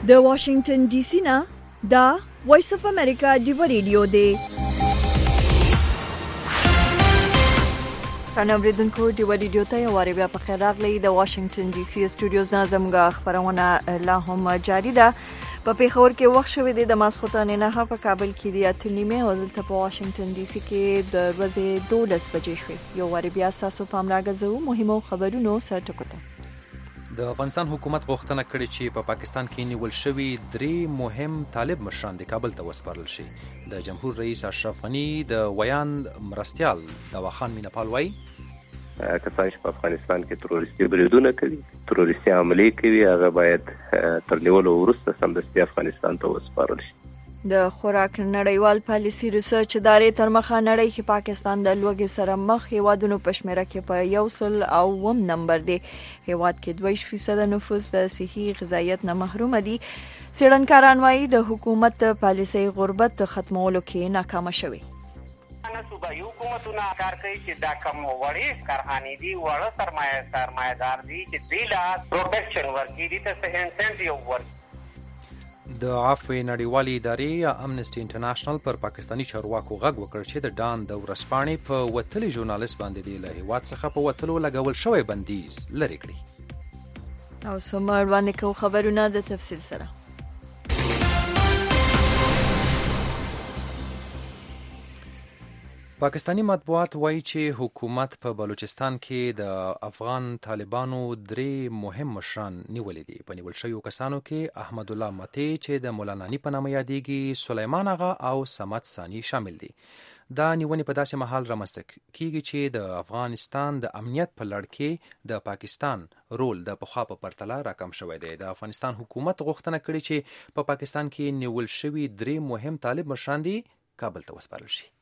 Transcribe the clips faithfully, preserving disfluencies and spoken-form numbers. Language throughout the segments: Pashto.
د واشنگټن ډي سي نه دا وایس اف امریکا دی ریډیو دی. خنوریدونکو دی ریډیو ته یو واری بیا په خیر راغلی. د واشنگټن ډي سي سټوډیوز نه زموږه خبرونه لا هم جاری ده. په پیښور کې وخت شوی دی د ماسخوتانې نه په کابل کې دی اته نیمه او دلته په واشنگټن ډي سي کې د ورځې دولس بجې شوې. یو واری بیا تاسو پام راګرځو مهمو خبرونو سره ټکوته. د افغانستان حکومت غوښتنه کړې چې په پا پاکستان کې نیول شوي درې مهم طالب مشران د کابل ته وسپارل شي. د جمهور رئیس اشرف غني د ویاند مرستیال دواخان مینپال وایي کسان چې په افغانستان کې تروریستي بریدونه کوي، تروریستي عملي کوي، هغه باید تر نیولو وروسته سمدستي افغانستان ته وسپارل شي. د خوراک نړیوال پالیسي ریسرچ ادارې تر مخه نړۍ کې پاکستان د لوږې سره مخ هیوادونو په شمیره کې په یو سل او اووم نمبر دی. هیواد کې دوه فیصد نفوس د صحي غذایت نه محروم دي. څېړنکاران وایي د حکومت پالیسي غربت ختمولو کې ناکامه شوې. صوبایي حکومتونه کار کوي چې دا کم وړې کارخانې دي، وړه سرمایه سرمایه‌دار دي چې دوی له پروټیکشن ورکړي، دي ته څه انسنټیو ورکړي. د عفو نړیوالې ادارې یا امنسټي انټرنیشنل پر پاکستانی چارواکو غږ وکړ چې د ډان د ورځپاڼې په وتلي ژورنالیست باندې دی له هیواد څخه په وتلو لګول شوی بندیز لرې کړي. او سمر باندې کو خبرونه د تفصیل سره. پاکستانی مطبوعات وایي چې حکومت په بلوچستان کې د افغان طالبانو درې مهم مشران نیولې دي. په نیول شویو کسانو کې احمد الله متی چې د مولانانی په نامه یادېږي، سلیمان آغا او صمد ثانی شامل دي. دا نیونې په داسې مهال رامنځته کیږي چې د افغانستان د امنیت په لړ کې د پاکستان رول د پخوا په پرتله راکم شوی دی. د افغانستان حکومت غوښتنه کړې چې په پاکستان کې نیول شوي درې مهم طالب مشران دي کابل ته وسپارل شي.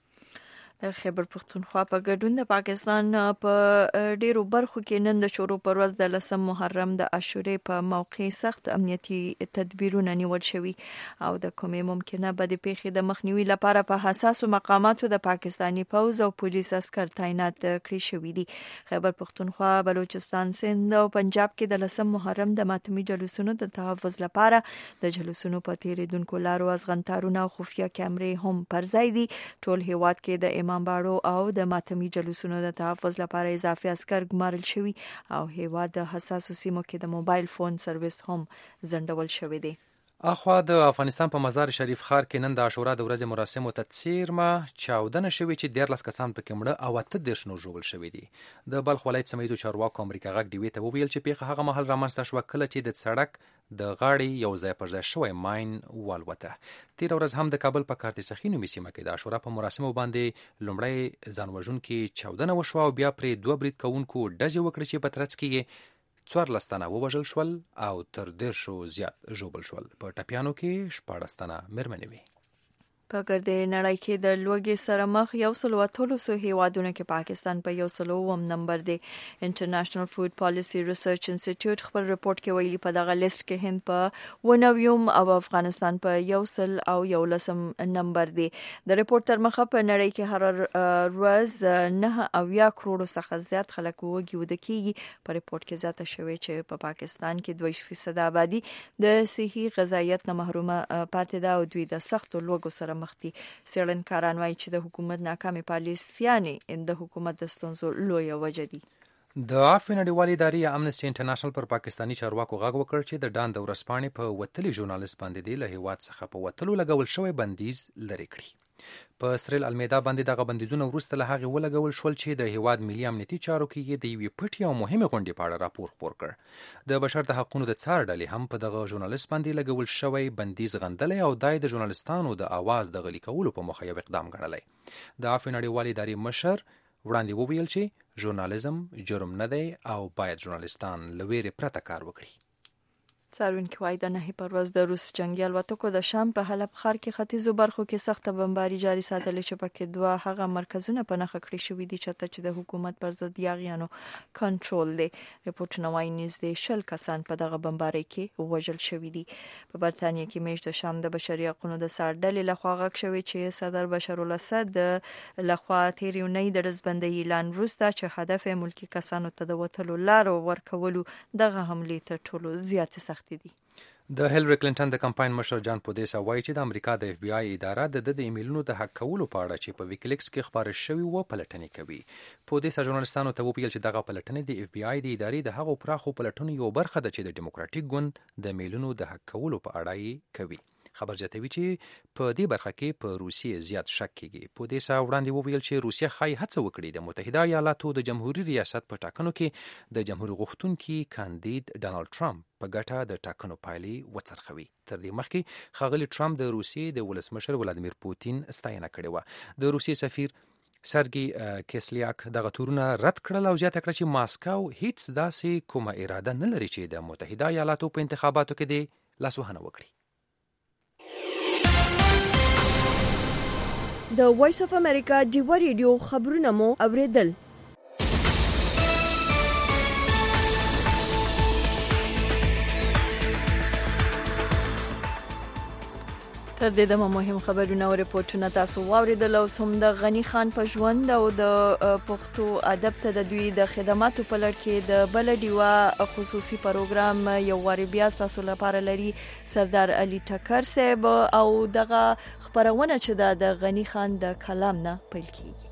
د خیبر پښتونخوا په ګډون د پاکستان په ډیرو برخو کې نن د شروع پر ورځ د لسم محرم د عاشورې په موقع سخت امنیتي تدبیرونه نیول شوي او د کومې ممکنه بدې پیښې د مخنیوي لپاره په حساسو مقاماتو د پاکستانی پوځ او پولیس عسکر تعینات کړي شوي دي. خیبر پښتونخوا، بلوچستان، سند او پنجاب کې د لسم محرم د ماتمي جلوسونو د تحفظ لپاره د جلوسونو په تیریدونکو لارو ازغنتارونه او خفیه کیمرې هم پر ځای دي. ټول هیواد کې د امام باړو او د ماتمي جلوسونو د تحفظ لپاره اضافي عسكر ګمارل شوي او هیواد د حساسو سیمو کې د موبایل فون سرویس هم ځنډول شوی دی. اخوا د افغانستان په مزار شریف ښار کې نن د عاشورا د ورځې مراسمو ته څیرمه چاودنه شوې چې دیارلس کسان پکې مړه او اته دېرش نور ژوبل شوي دي. د بلخ ولایت سمیدو چارواکو امریکا غږ ډیوې ته وویل چې پیښه هغه مهال رامنځته شوه کله چې د سړک د غاړې یو ځای پر ځای شوی ماین والوته. تېره ورځ هم د کابل په کارتسخي نومي سیمه کې د عاشورا په مراسمو باندې لومړی ځانوژونکې چاودنه وشوه او بیا پرې دوه برید کوونکو ډزې وکړې چې په ترڅ کې یې څوارلس تنه ووژل شول او تر دېرشو زیات ژوبل شول. په ټپیانو کې شپاړس تنه مېرمنې وې. په ګردې نړۍ کې د لوږې سره مخ یو سل او اتلسو هیوادونو کې پاکستان په یو سل اووم نمبر دی. انټرنیشنل فود پالیسي ریسرچ انسټیټیوټ خپل رپورت کې ویلي په دغه لیست کې هند په اووه نویم او افغانستان په یو سل او یولسم نمبر دی. د رپورت تر مخه په نړۍ کې هر ورځ نه اویا کروڑو څخه زیات خلک وږي وده کیږي. په رپورت کې زیاته شوې چې په پاکستان کې دوه فیصد آبادی د صحي غذایت نه محرومه پاتې ده او دوی د سختو لوږو سره مخدي. څېړنکاران وایي چې د حکومت ناکامې پالیسیانې د حکومت د ستونزو لویه وجه دي. د عفو نړیوالې ادارې یا امنسټي انټرنیشنل پر پاکستانی چارواکو غږ وکړ چې د ډان د ورځپاڼې په وتلي ژورنالیست باندې دی له هیواد څخه په وتلو لګول شوی بندیز لرې کړي. په سریل المیدا باندې دغه بندیزونه وروسته له هغې ولګول شول چې د هیواد ملي امنیتي چارو کې یې د یوې پټې او مهمې غونډې په اړه راپور خپور کړ. د بشر د حقونو د څار ډلې هم په دغه ژورنالیست باندې لګول شوی بندیز غندلی او دا د ژورنالیستانو د اواز د غلي کولو په موخه یو اقدام ګڼلی. د عفو نړیوالې ادارې مشر وړاندې وویل چې ژورنالیزم جرم نه دی او باید ژورنالیستان له ویرې پرته کار وکړي. څارونکي وایي د نهي پر ورځ د روس جنګي الوتکو د شام په حلب ښار کې ختیځو برخو کې سخته بمباري جاري ساتلې چې پکې دوه هغه مرکزونه په نښه کړي شوي دي چې د حکومت پر ضد یاغیانو کنټرول دی. رپورټونه وایي نږدې شل کسان په دغه بمبارۍ کې ووژل شوي دي. په برتانیا کې میاشت د شام د بشري حقونو د څار ډلې لخوا غږ شوی چې صدر بشار الاسد لخوا تېرې اونۍ د ډزبندۍ اعلان وروسته چې هدف ملکي کسانو ته د وتلو لارو ورکولو دغه حملې تر ټولو زیاتې سختې دي. د هیلری کلینټن د کمپاین مشر جان پودیسا وایي چې د امریکا د اف بی آی اداره د د ایمیلونو د هک کولو په اړه چې په ویکیلیکس کې خبره شوې و پلټنې کوي. پودیسا ژورنالستانو ته وویل چې دغه پلټنې د اف بی آی د ادارې د هغو پراخو پلټنو یو برخه ده چې د ډیموکراټیک ګوند د ایمیلونو د هک کولو په اړه یې کوي. خبر زیاتوي چې په دې برخه کې په روسیې زیات شک کیږي. پودیسا وړاندې وویل چې روسیه خای هڅه وکړي د متحده ایالاتو د جمهوریت ریاست په ټاکنو کې د جمهور غوښتونکي کاندید ډانلډ ټرمپ په ګټه د ټاکنو پایلې وڅرخوي. تر دې مخکې ښاغلي ټرمپ د روسیې د ولسمشر ولادیمیر پوتین ستاینه کړې وه. د روسیې سفیر سرګي کیسلیاک دغه تورونه رد کړل او زیاته کړه چې ماسکو هیڅ داسې کومه اراده نه لري چې د متحده ایالاتو په انتخاباتو کې د لاسوهنه وکړي. د وایس اف امریکا ډیو ریډیو خبرونه مو اوریدل. تر دې دمه مهم خبرونه او ریپورتونه تاسو واوریدل او سم د غنی خان په ژوند او د پښتو ادب ته د دوی د خدماتو په لړ کې د بل ډیوا خصوصي پروګرام یو واری بیا تاسو لپاره لري سردار علي ټکر صاحب او دغه خبرونه چې د غنی خان د کلام نه پیل کیږي.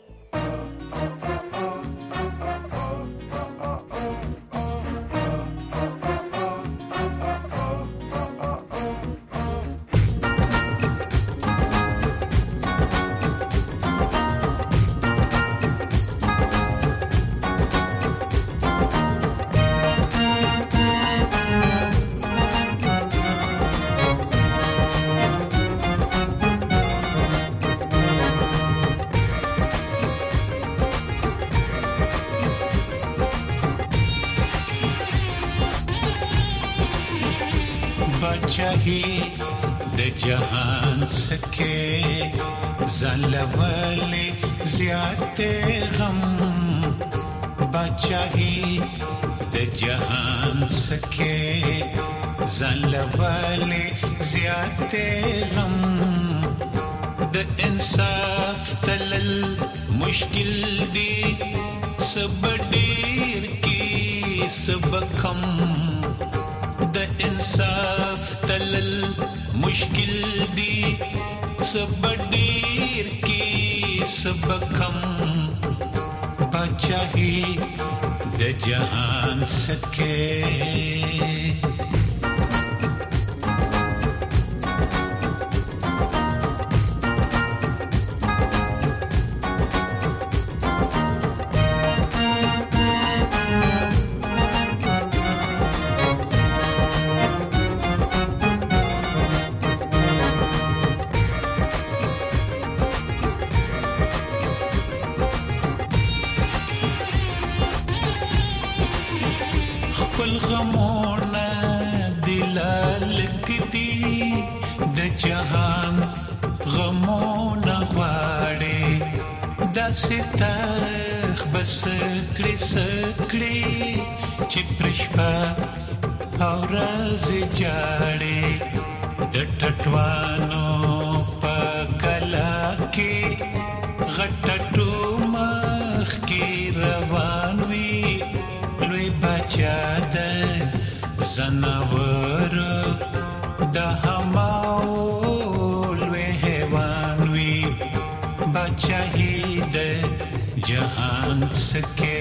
د جهان سکه زلوالي زیات غم بچاهي د جهان سکه زلوالي زیات غم د انصاف تلل مشکل دی سب ډیر کی سب کم د انصاف تلل مشکل دی سب ډیر کی سب کم بچاهي د جهان سکه ستخ بس کړي سکړي چې پرشپا او راز جاړي د ټټوانو په کلا کې غټټو مخ کې روان وي لوی بچا د زناور د هماو لوی هوان وي بچاهي जहान सके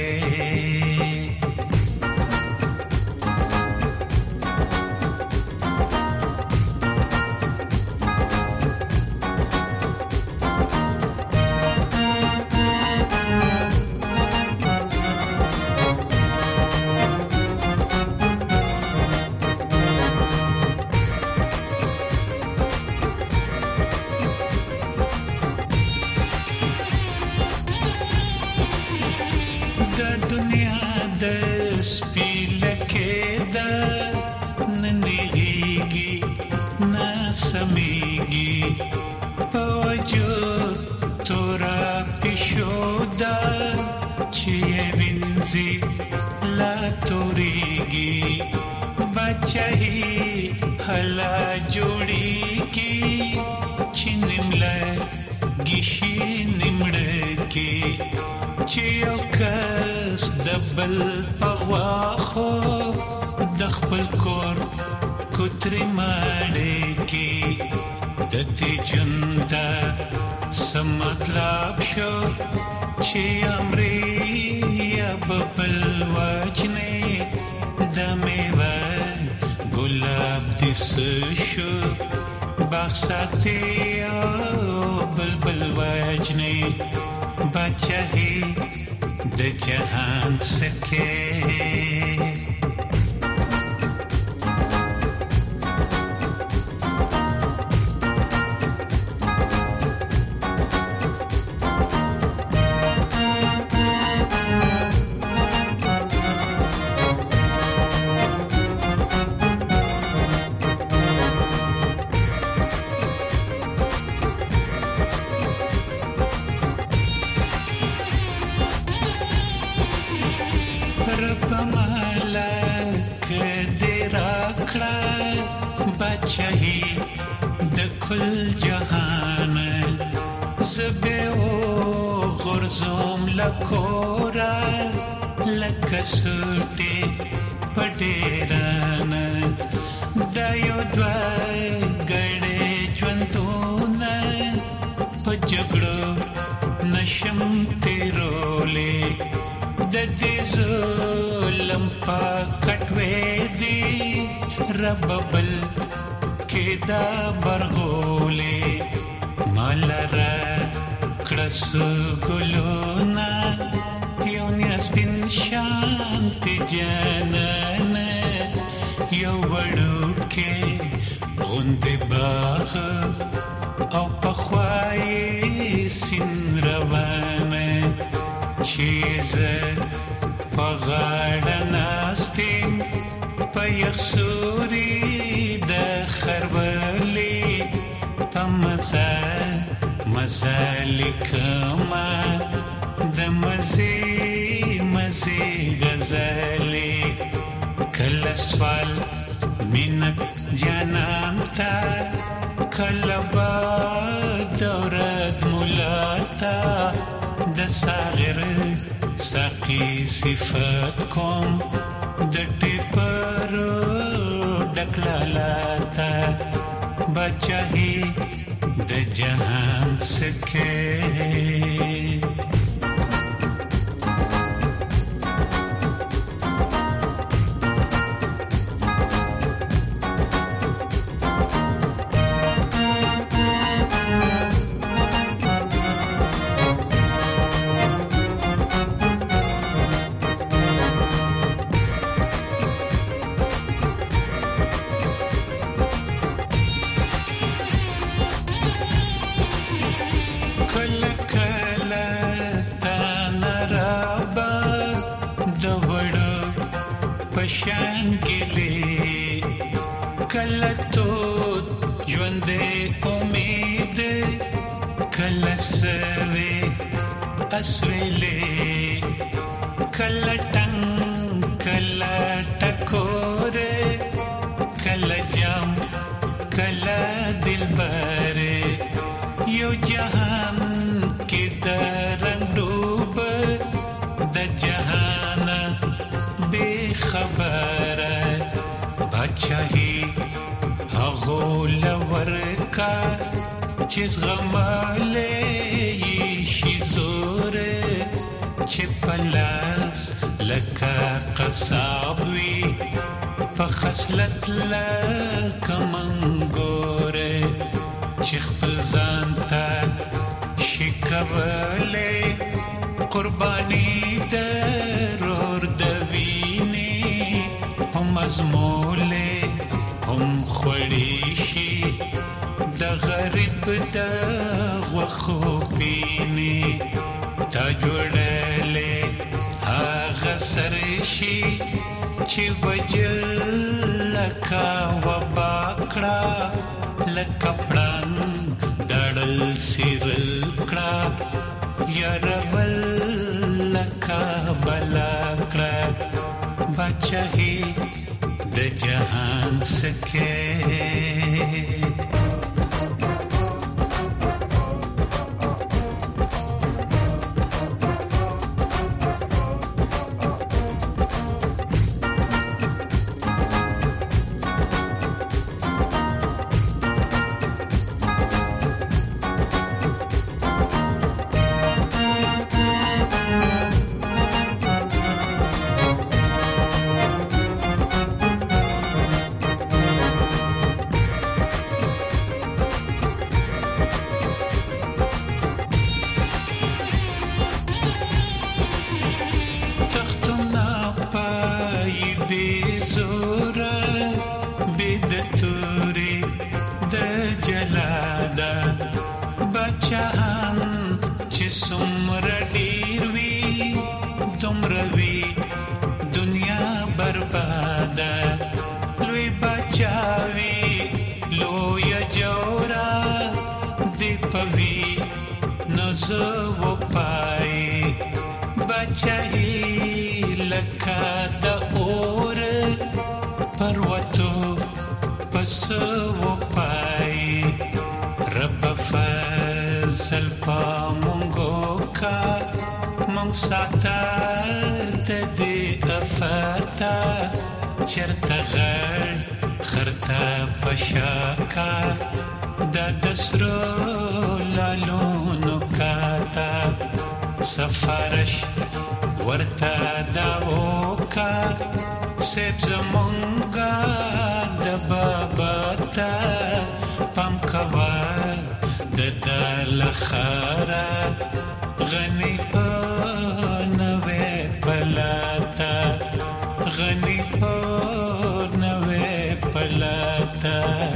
कुतरी माड़े की दती जुंदा समतलाब शो चे अमरी अब बलवाजने दमेवा गुलाब दिस शो बाक्साते बुलबुल वाजने बच्चा ही द जहान सके कोरा लकसुटे पडेरान दायो द्वाय गड़े ज्वंतोन पजगड़ो नशम तेरोले ददेजो लंपा कटवेदी रबबल केदा बरगोले मालरा क्रस गुलोना योनियस बिन शांति जनन यवड़ुके गुंदे बाग औ पख्वाये सिनरवान चीज पगाड़नास्तिन पयखसूरी दखरवली पमसा मज़ालिकमा दमज़े मज़े गज़ले कलस्वाल मिनक जानता कलबा दौरत मुलाता दसागर साकी सिफत कौम दटे परो डकलालाता बच्चा ही द जहान सके असवेले कलटंग कलटकोरे कलजम कला दिलबरे यो जहान के दरंडूब द जहान बेखबर बादशाही हगोलवर का चिज गमाले چپلاس لکا قصابوی پخسلت لکا منگوره چخپل زانتا شکوله قربانی درور دوینی هم ازموله هم خوریشی دا غریب دا وخوبینی تا جوړلې هغه سرشي چې وجل لکه وباکړه لکه پړان دړل سیرل کړه یارول لکه بلاکړه بچهي د جهان سکه بادشاہی لکا دا اور پروتو پس و پای رب فضل پا مونگو کا مونگ ساتا ددی افاتا چرتا غر خرتا پشاکا دا دسرو لالونو کاتا سفارش ورتا داوکا سیب زمونگا دا باباتا پام کوا دا لخارا غنی پا نوے پلاتا غنی پا نوے پلاتا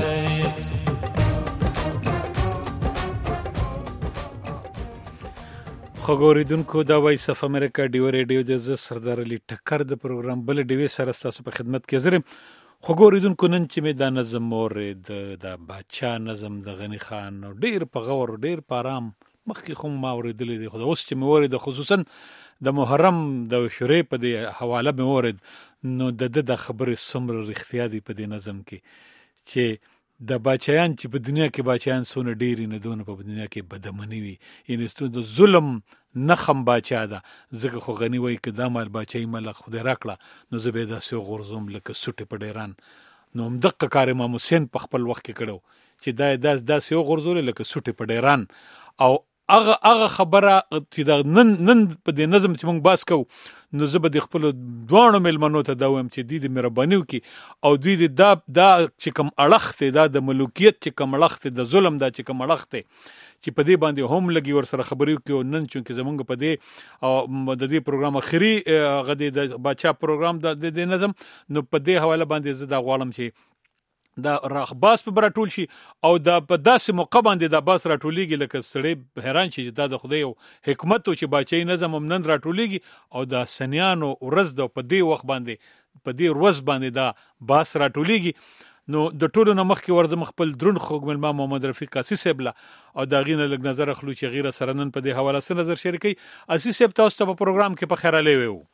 خګوریدونکو دا وایس اف امریکا ډیو ریډیو د ز سردار علي ټکر د پروګرام بل ډیوي سره تاسو په خدمت کې زرم خګوریدونکو نن چې مې دا نظم مورید د بادشاہ نظم د غنی خان ډیر په غور ډیر په آرام مخکې خو ما اوریدلې دي خو اوس چې مې اورید خصوصا د محرم د شورې په دی حواله مې اورید نو د د خبرې سمره رښتیا دی په دې نظم کې چې د بچیان چې په دنیا کې بچیان سونه ډېری نه دونه په دنیا کې بدمنی وي یعنی ستو د ظلم نخم بچا ده ځکه خو غنی وای ک د مال بچی مل خدای راکړه نو زه به دا سو غرزوم لکه سټه په ډیران نو مدقه کار امام حسین په خپل وخت کې کړو چې دا داس دا سو غرزول لکه سټه په ډیران او اغه اغه خبره چې دا نن نن په دې نظم چې مونږ باس کو نو زه به د خپل دوانو ملمنو ته دا وایم چې د مهربانیو کې او دوی د دا دا چې کوم اړخ دا د ملوکیت چې کوم اړخ د ظلم دا چې کوم اړخ چې په دې باندې هم لګي ور سره خبرې کوي نن چې زمونږ په دې او د دې پروګرام اخري غدي د بچا پروګرام د دې نظم نو په دې حواله باندې زه دا غواړم چې دا راخباس په براټول شي او دا په داسې موقع باندې دا باس راټولېږي لکه سړی حیران شي چې دا د خدای او حکمت او چې باچي نظم هم نن راټولېږي او دا سنیانو ورځ د په دې وخت باندې په دې ورځ باندې دا باس راټولېږي نو د ټولو نه مخکې ورځم خپل درون خوږ ملما محمد رفیق قاسی صاحب له او دا غینه لګ نظر اخلو چې غیره سره نن په دې حواله سره نظر شریکي اسی صاحب تاسو ته په پروګرام کې په خیر علي وو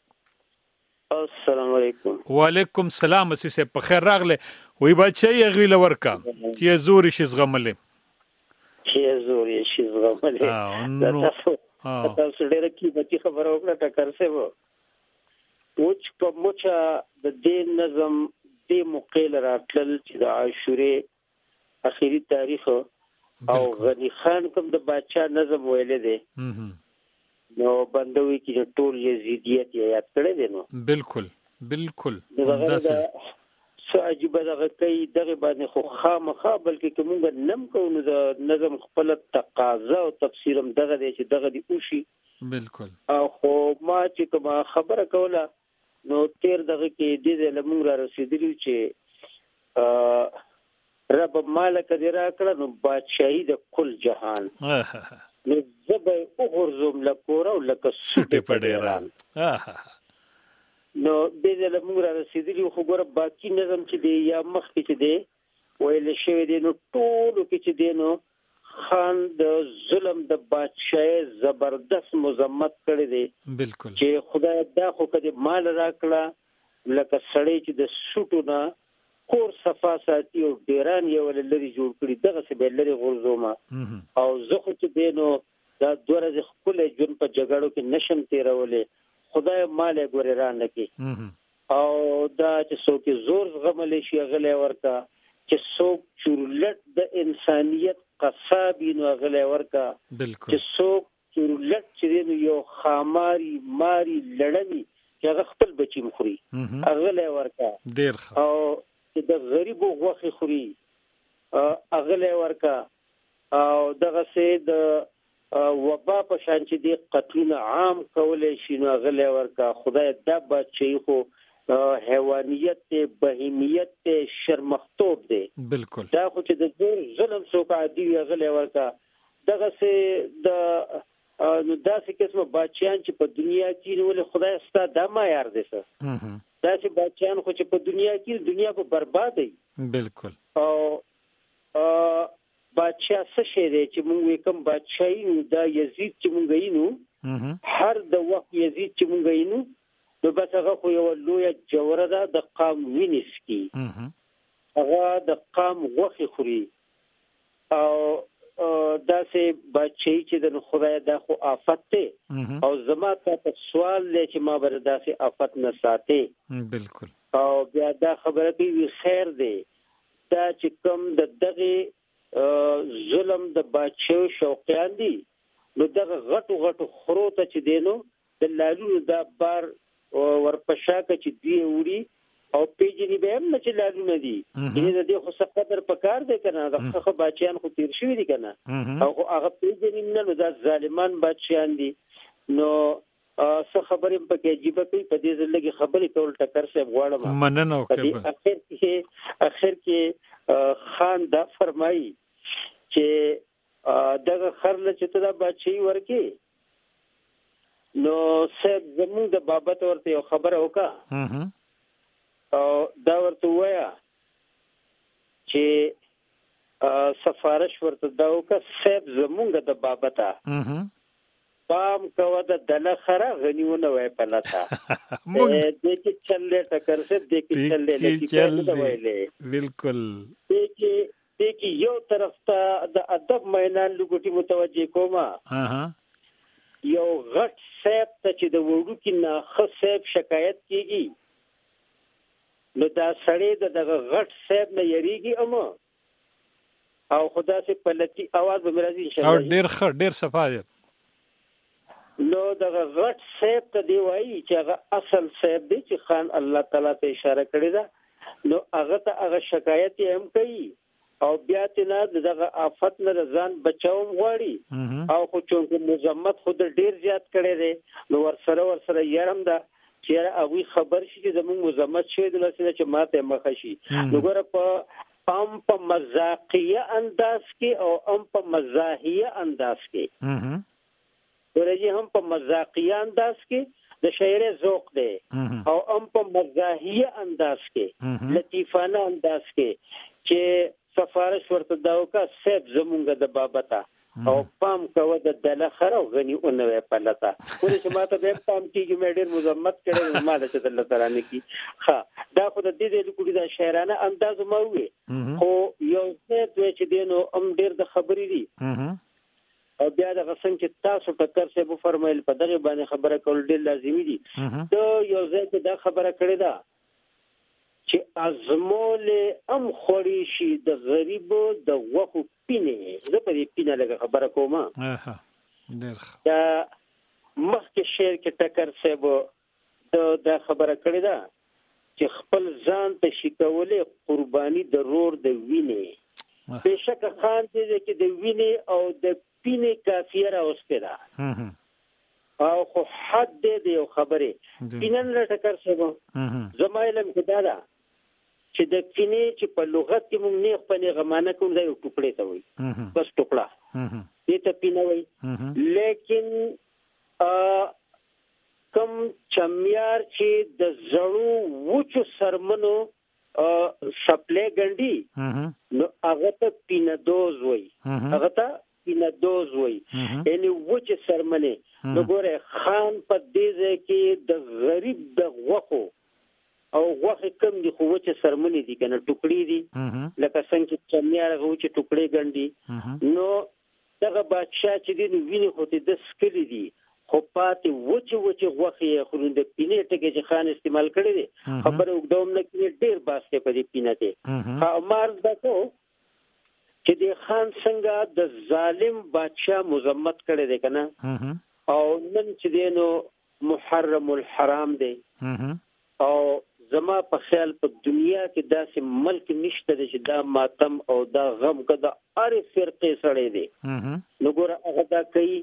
السلام علیکم وعلیکم السلام اسی صاحب په خیر راغله وی بچی غیله ورکا چې زوري شي زغملې چې زوري شي زغملې نو تاسو ډېر کی بچی خبره وکړه ټکر سه وو وچ په موچا د دې نظم دې مقیل راتل چې د عاشورې اخیری تاریخ او غنی خان کوم د بادشاہ نظم ویلې دي نو بندوي کې ټول یزیدیت یاد کړی دی نو بالکل بالکل داسې سو عجیب دغه کوي دغه باندې خو خامخا بلکې کومه نم کوو د نظم خپل تقاضا او تفسیرم دغه دی چې دغه دی اوشي بالکل او خو ما چې کومه خبره کوله نو تیر دغه کې د لمون را رسیدلی چې رب مالک دې را کړ نو بادشاہي د کل جهان نو زبې او غرزوم لکور او لک سټه پډیران نو دې له موږ را رسیدلی خو ګوره باقی نظم چې دی یا مخ کې چې دی ویل شوی دی نو ټول کې چې دی نو خان د ظلم د بادشاہي زبردست مذمت کړی دی بالکل چې خدای دا خو کده مال راکړه لکه سړی چې د سټو نه کور صفا ساتي او ډیران یو لری جوړ کړی دغه څه به لری غرزوما او زه خو چې دی نو دا دوه ورځې خپل جون په جګړو کې نشم تیرولې خدای مال ګورران نکي او دا چې څوک زور غملې شي غلې ورکا چې څوک چورلټ د انسانيت قصابي نو غلې ورکا بالکل چې څوک چورلټ چې یو خاماري ماري لړمي چې هغه خپل بچي مخوري غلې ورکا ډیر او چې د غریبو غوخي خوري غلې ورکا او دغه سه د وبا په شان چې دی قتلونه عام کولې شي نو غلې ورکا خدای د بچي خو حیوانیت ته بهیمیت ته شرمختوب دی بالکل دا خو چې د ظلم څوک عادي غلې ورکا دغه سه د نو داسې قسمه بچیان چې په دنیا کې نو خدای ستاسو د ما یار دي سر داسې بچیان خو چې په دنیا کې دنیا په برباد دي بالکل او بادشاہ څه شي دی چې موږ کوم بادشاہي دا یزید چې موږ یې نو هر د وخت یزید چې مونږ یې نو بس هغه خو یو لویه جوړه ده د قام وینې څکي هغه د قام غوښې خوري او داسې بچی چې د خدای دا خو آفت دی او زما ته سوال دی چې ما بر داسې آفت نه ساتي بالکل او بیا دا خبره کوي خیر دی دا چې کوم د دغه ظلم د بچو شوقیان دي نو دغه غټو غټو خرو ته چې دینو د لالونو دا بار ورپشاکه چې دی وړي او پیجنی به هم نه چې لالونه دي یعنی د دې خو څه قدر پکار دی کنه د خو بچیان خو تیر شوی دي کنه او هغه پیجنی نه نو دا ظالمان بچیان دي نو څه خبرې په کې عجیب کوي په دې ځل کې خبرې کول ټکر صاحب غواړم مننه وکړه اخر کې اخر کې خان دا فرمایي چې دغه خرله چې ته دا بچي ورکی نو سب زموږ د بابت ورته یو خبره وکړه او دا ورته وایا چې سفارش ورته دا وکړه سب زموږ د بابته پام کوه د دلخره غنیونه وای پلتا دې کې چلې ټکر سے دې کې چلې لکه ویلې بالکل دې کې دې کې یو طرف ته د ادب میدان لګوټي متوجه کوما یو غټ سیب ته چې د وړو کې نه خصيب شکایت کیږي نو دا سړی د دغه غټ سیب نه یریږي اما او خدا سے پلتی आवाज به مرضی ان شاء الله او ډیر خ ډیر صفایت نو دغه غټ سیب ته دی وایي چې هغه اصل سیب دی چې خان الله تعالی ته اشاره کړی دا نو هغه ته هغه شکایت هم کوي او بیا ته دغه آفت نه ځان بچاوم غواړي او خو چې مزمت خود ډیر زیات کړي دي نو ور سره ور سره یارم دا چې هغه خبر شي چې زموږ مزمت شوی د لسنه چې ماته مخ شي نو ګوره په ام په مزاقیه انداز کې او ام په مزاحیه انداز کې ورته هم په مزاقیه انداز کې د شاعر ذوق دی او ام په مزاحیه انداز کې لطیفانه انداز کې چې سفارش ورته داو کا سیب زمونږ د بابتا او پام کوه د دلخره غنی اونوي پلتا ولې چې ماته به پام کیږي مې ډېر مزمت کړي ما د چې الله تعالی کی ها دا خو د دې د کوډي د شاعرانه انداز مو وي خو یو څه چې دینو ام ډېر د خبرې دي او بیا د غسن چې تاسو ټکر څه به فرمایل په دغه باندې خبره کول ډېر لازمي دي ته یو ځای ته دا خبره کړې ده چې ازمول ام خوري شي د غریب د وخو پینه زه په دې پینه لګه خبره کوم اها ډېر دا مخکې شعر کې ټکر څه د خبره کړې ده چې خپل ځان ته شکولې قرباني د رور د وینې بشک خان دې کې د وینې او د پینه کافیه راوسته ده او خو حد دې یو خبره پینن له ټکر څه زمایلم کې دا ده چې د پینه چې په لغت کې موږ نه خپل غمانه کوم ځای ټوکړې ته وایي بس ټوکړه دې ته پینه وایي لیکن کم چمیار چې د زړو وچو سرمنو سپلې ګنډي نو هغه ته پینه دوز وایي هغه ته پینه دوز وایي یعنی وچ سرمنه نو ګوره خان په دې ځای کې د غریب د غوخو او غوخه کم دي خو وچ سرمنه دي کنه ټوکړي دي لکه څنګه چې چمیار غوچ ټوکړي ګنډي نو دغه بادشاہ چې دین ویني خو دې د سکلي دي خو پاتې وچ وچ غوخه خلوند پینې ټکي چې خان استعمال کړي دي خبره وګدوم نه کې ډیر باسته په دې پینې ته ها مار دته چې د خان څنګه د ظالم بادشاہ مزمت کړي دي کنه او نن چې دینو محرم الحرام دی او زما په خیال په دنیا کې داسې ملک نشته چې دا ماتم او دا غم کده اره فرقې سره دی نو ګوره هغه دا کوي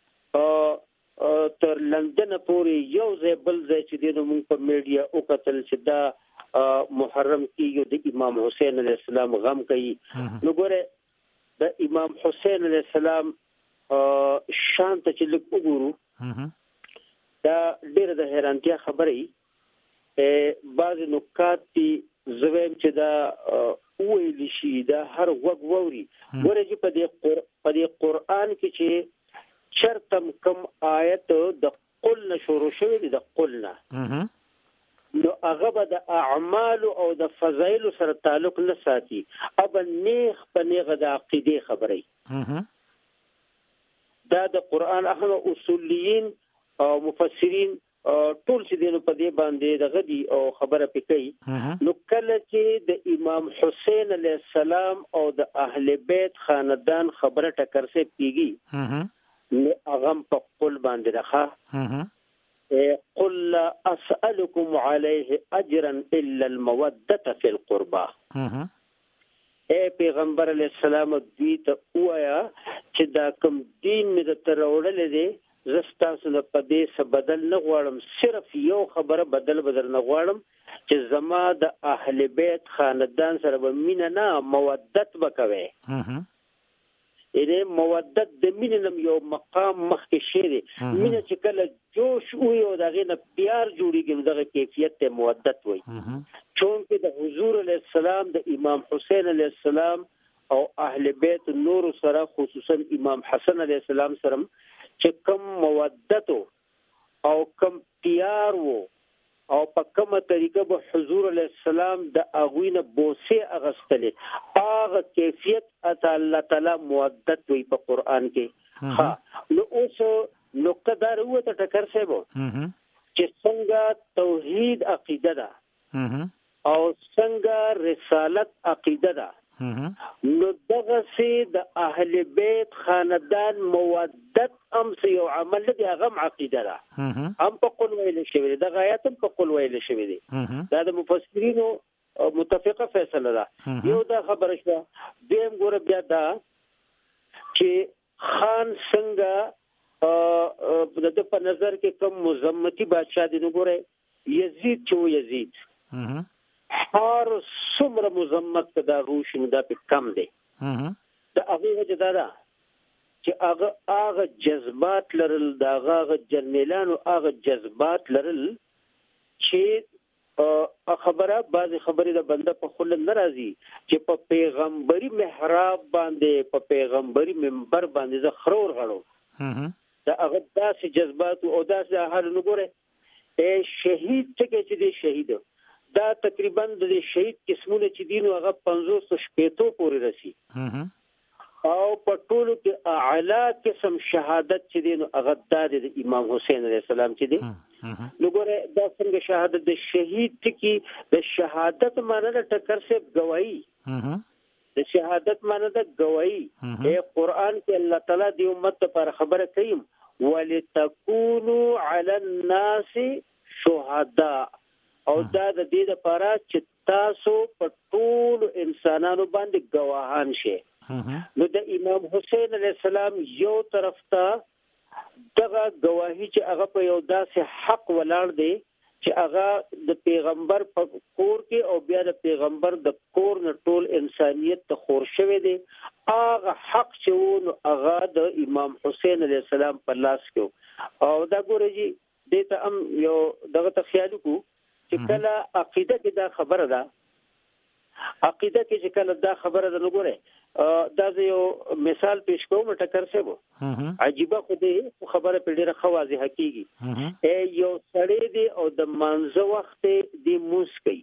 او تر لندن پورې یو ځای بل ځای چې دینو موږ په میډیا او قتل چې دا محرم کې د امام حسین علیه السلام غم کوي نو ګوره د امام حسین علیه السلام شان ته چې لږ وګورو دا ډېر د حیرانتیا خبرې بعض نکات دي زویم چې دا ویل شي دا هر وګ ووري ورته په دې په دې قران کې چې چرتم کم آیت د قلنا شروع شوی دی د قلنا نو هغه به د اعمال او د فضایل سره تعلق نه ساتي اب نیغ په نیغه د عقیده خبرې دا د قران اهل اصولیین او مفسرین ټول چې دینو په دې باندې دغه دی او خبره پکې نو کله چې د امام حسین علیه السلام او د اهل بیت خاندان خبره ټکر سي پیږي نو هغه په قول باندې راخه قل لا اسالكم عليه اجرا الا الموده في القربى اے پیغمبر علیہ السلام دوی ته وایا چې دا کوم دین مې د ترورل دي زستا سره پدې څه بدل نه غواړم صرف یو خبره بدل بدل نه غواړم چې زما د اهل بیت خاندان سره به مینه نه مودت وکوي اې مودت د مینې یو مقام مخکې شي دي مینه چې کله جوش وي او دغه نه پیار جوړیږي دغه کیفیت ته مودت وي چون کې د حضور علیه السلام د امام حسین علیه السلام او اهل بیت نور سره خصوصا امام حسن علیه السلام سره چې کم مودت او کم پیار وو او په کومه طریقه به حضور علیه السلام د اغوینه بوسه اغستلې هغه کیفیت اته الله تعالی مودت وی په قران کې ها نو اوس نقطه دار وته ټکر سیبو چې څنګه توحید عقیده ده او څنګه رسالت عقیده ده نو دغه سي د اهل بیت خاندان مودت ام سي او عمل دي هغه عقیده ده هم په قول ویل شوی دي د غایت په قول ویل شوی دي دا د مفسرینو متفقه فیصله ده یو دا خبره شوه دیم ګوره بیا دا چې خان څنګه د په نظر کې کوم مزمتی بادشاہ دی نو ګوره یزید چې یزید هر څومره مزمت کدا روشن دا په کم دی دا هغه وجه دا ده چې هغه هغه جذبات لرل دا هغه جنرالانو هغه جذبات لرل چې خبره بعضی خبرې د بنده په خل ناراضي چې په پیغمبري محراب باندې په پیغمبري منبر باندې ز خرور غړو دا هغه داسې جذبات او داسې حال نګوره اے شهید چې چې دی شهید دا تقریبا د شهید قسمونه چې دین هغه پنځوس شپېتو پورې رسی او په ټولو کې اعلی قسم شهادت چې دین هغه د امام حسین علیه السلام چې دی نو ګوره دا څنګه شهادت د شهید کې د شهادت معنی د ټکر سے گواہی د شهادت معنی د گواہی اے قران کې الله تعالی د امت پر خبره کوي ولتكونوا على الناس شهداء او دا د دې لپاره چې تاسو په ټول انسانانو باندې گواهان شئ نو د امام حسین علیه السلام یو طرف ته دغه گواهی چې هغه په یو داسې حق ولاړ دی چې هغه د پیغمبر په کور کې او بیا د پیغمبر د کور نه ټول انسانیت ته خور شوی دی هغه حق چې وو هغه د امام حسین علیه السلام په لاس کې او دا ګورې جی دې ته هم یو دغه ته خیال کو چې کله عقیده کې دا خبره ده عقیده کې چې کله دا خبره ده نو ګوره دا یو مثال پیش کوم ټکر سه وو عجيبه خو دې خبره په ډیره خواځي حقيقي اے یو سړی دی او د منځ وخت دی موس کوي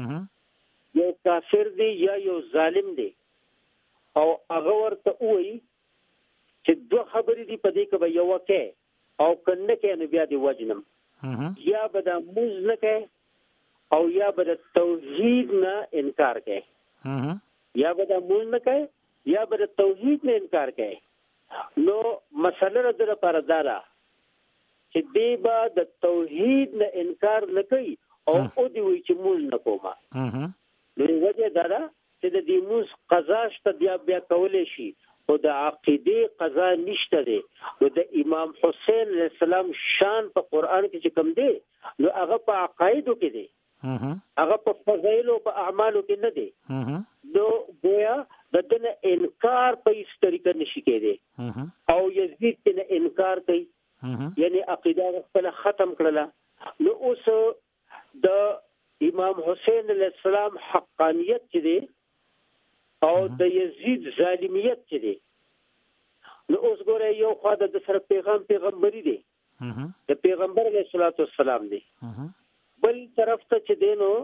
یو کافر دی یا یو ظالم دی او هغه ورته وایي چې دوه خبرې دی په دې کې به یو کې او کنه کې نو بیا دی وجنم یا به د موز نه کوي او یا به د توحید نه انکار کوي یا به د موز نه کوي یا به د توحید نه انکار کوي نو مسله در پر دارا چې دی به د توحید نه انکار نه کوي او او دی وی چې موز نه کوما نو وجه دارا چې د دې موز قضا شته بیا بیا کولې شي او د عقیده قضا نشته دی نو د امام حسین علیه السلام شان په قران کې چې کوم دی نو هغه په عقایدو کې دی هغه په فضایل او په اعمالو کې نه دی نو گویا د دنه انکار په هیڅ طریقه نشي کېدی او یزید ته انکار کوي یعنی عقیده خپل ختم کړله نو اوس د امام حسین علیه السلام حقانیت چې دی او د یزید ظالمیت چې دی نو اوس ګوره یو خوا د سره پیغام پیغمبري دی د پیغمبر علیه الصلاۃ والسلام دی، بل طرف ته چې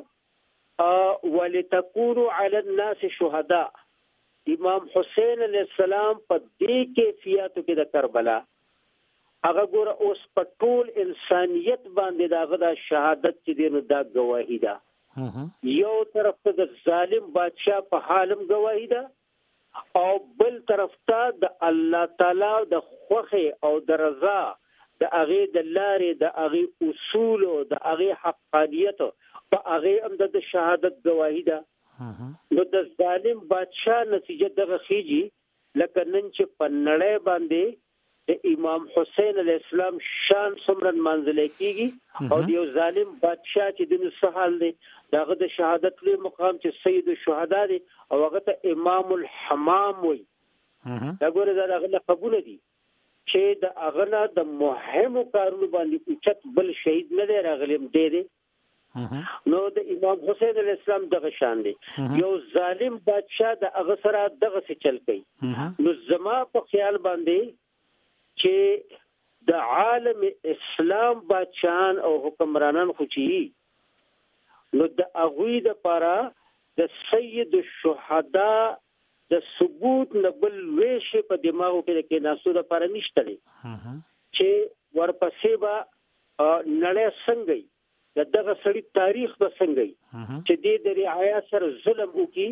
دینو ولتکونوا علی الناس شهداء، امام حسین علیه السلام په دې کیفیتو کې د کربلا هغه ګوره اوس په ټول انسانیت باندې داغه د شهادت چې دینو دا گواهی ده، یو طرف ته د ظالم بادشاہ په حالم گواهی ده او بل طرف ته د الله تعالی د خوښه او د رضا د هغه د لارې د هغه اصول او د هغه حقانیت په هغه هم د شهادت گواهی ده. نو د ظالم بادشاہ نتیجه دغه خيږي لکه نن چې په نړۍ باندې د امام حسین علیه السلام شان څومره منځل کېږي او یو ظالم بادشاہ چې د سحال دی دغه د شهادت له مقام چې سید الشهدا دی او هغه ته امام الحمام وي. دا ګوره دا هغه لقبونه دي چې د هغه د مهمو کارونو باندې اوچت بل شهید نه دی راغلی دی دی نو د امام حسین علیه السلام دغه شان دی. یو ظالم بادشاہ د هغه سره دغه څه چل کوي. نو زما په خیال باندې چې د عالم اسلام بادشاہان او حکمرانان خو چې نو د هغوی دپاره د سید الشهدا د ثبوت نه بل ویشي په دماغو کې د کېناستو دپاره نشته دی چې ورپسې به نړۍ څنګه د دغه سړي تاریخ به څنګه چې دې د رعایا سره ظلم وکړي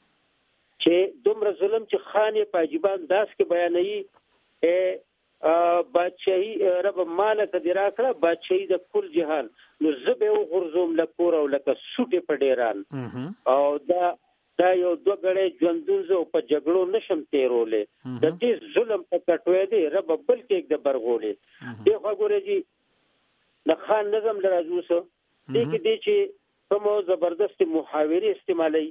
چې دومره ظلم چې خان یې په عجیبان داس کې بیانوي بادشاہي رب مالک دې راکړه بادشاہي د کل جهان نو زه به وغورځوم له کوره او لکه سوټې په ډیران او دا دا یو دوه غړې ژوندون زه په جګړو نشم تیرولې د دې ظلم په کټوې دی رب بل کې د برغولې دی خو ګورې جی د خان نظم لرازو سو دې کې دې چې کومو زبردست محاورې استعمالي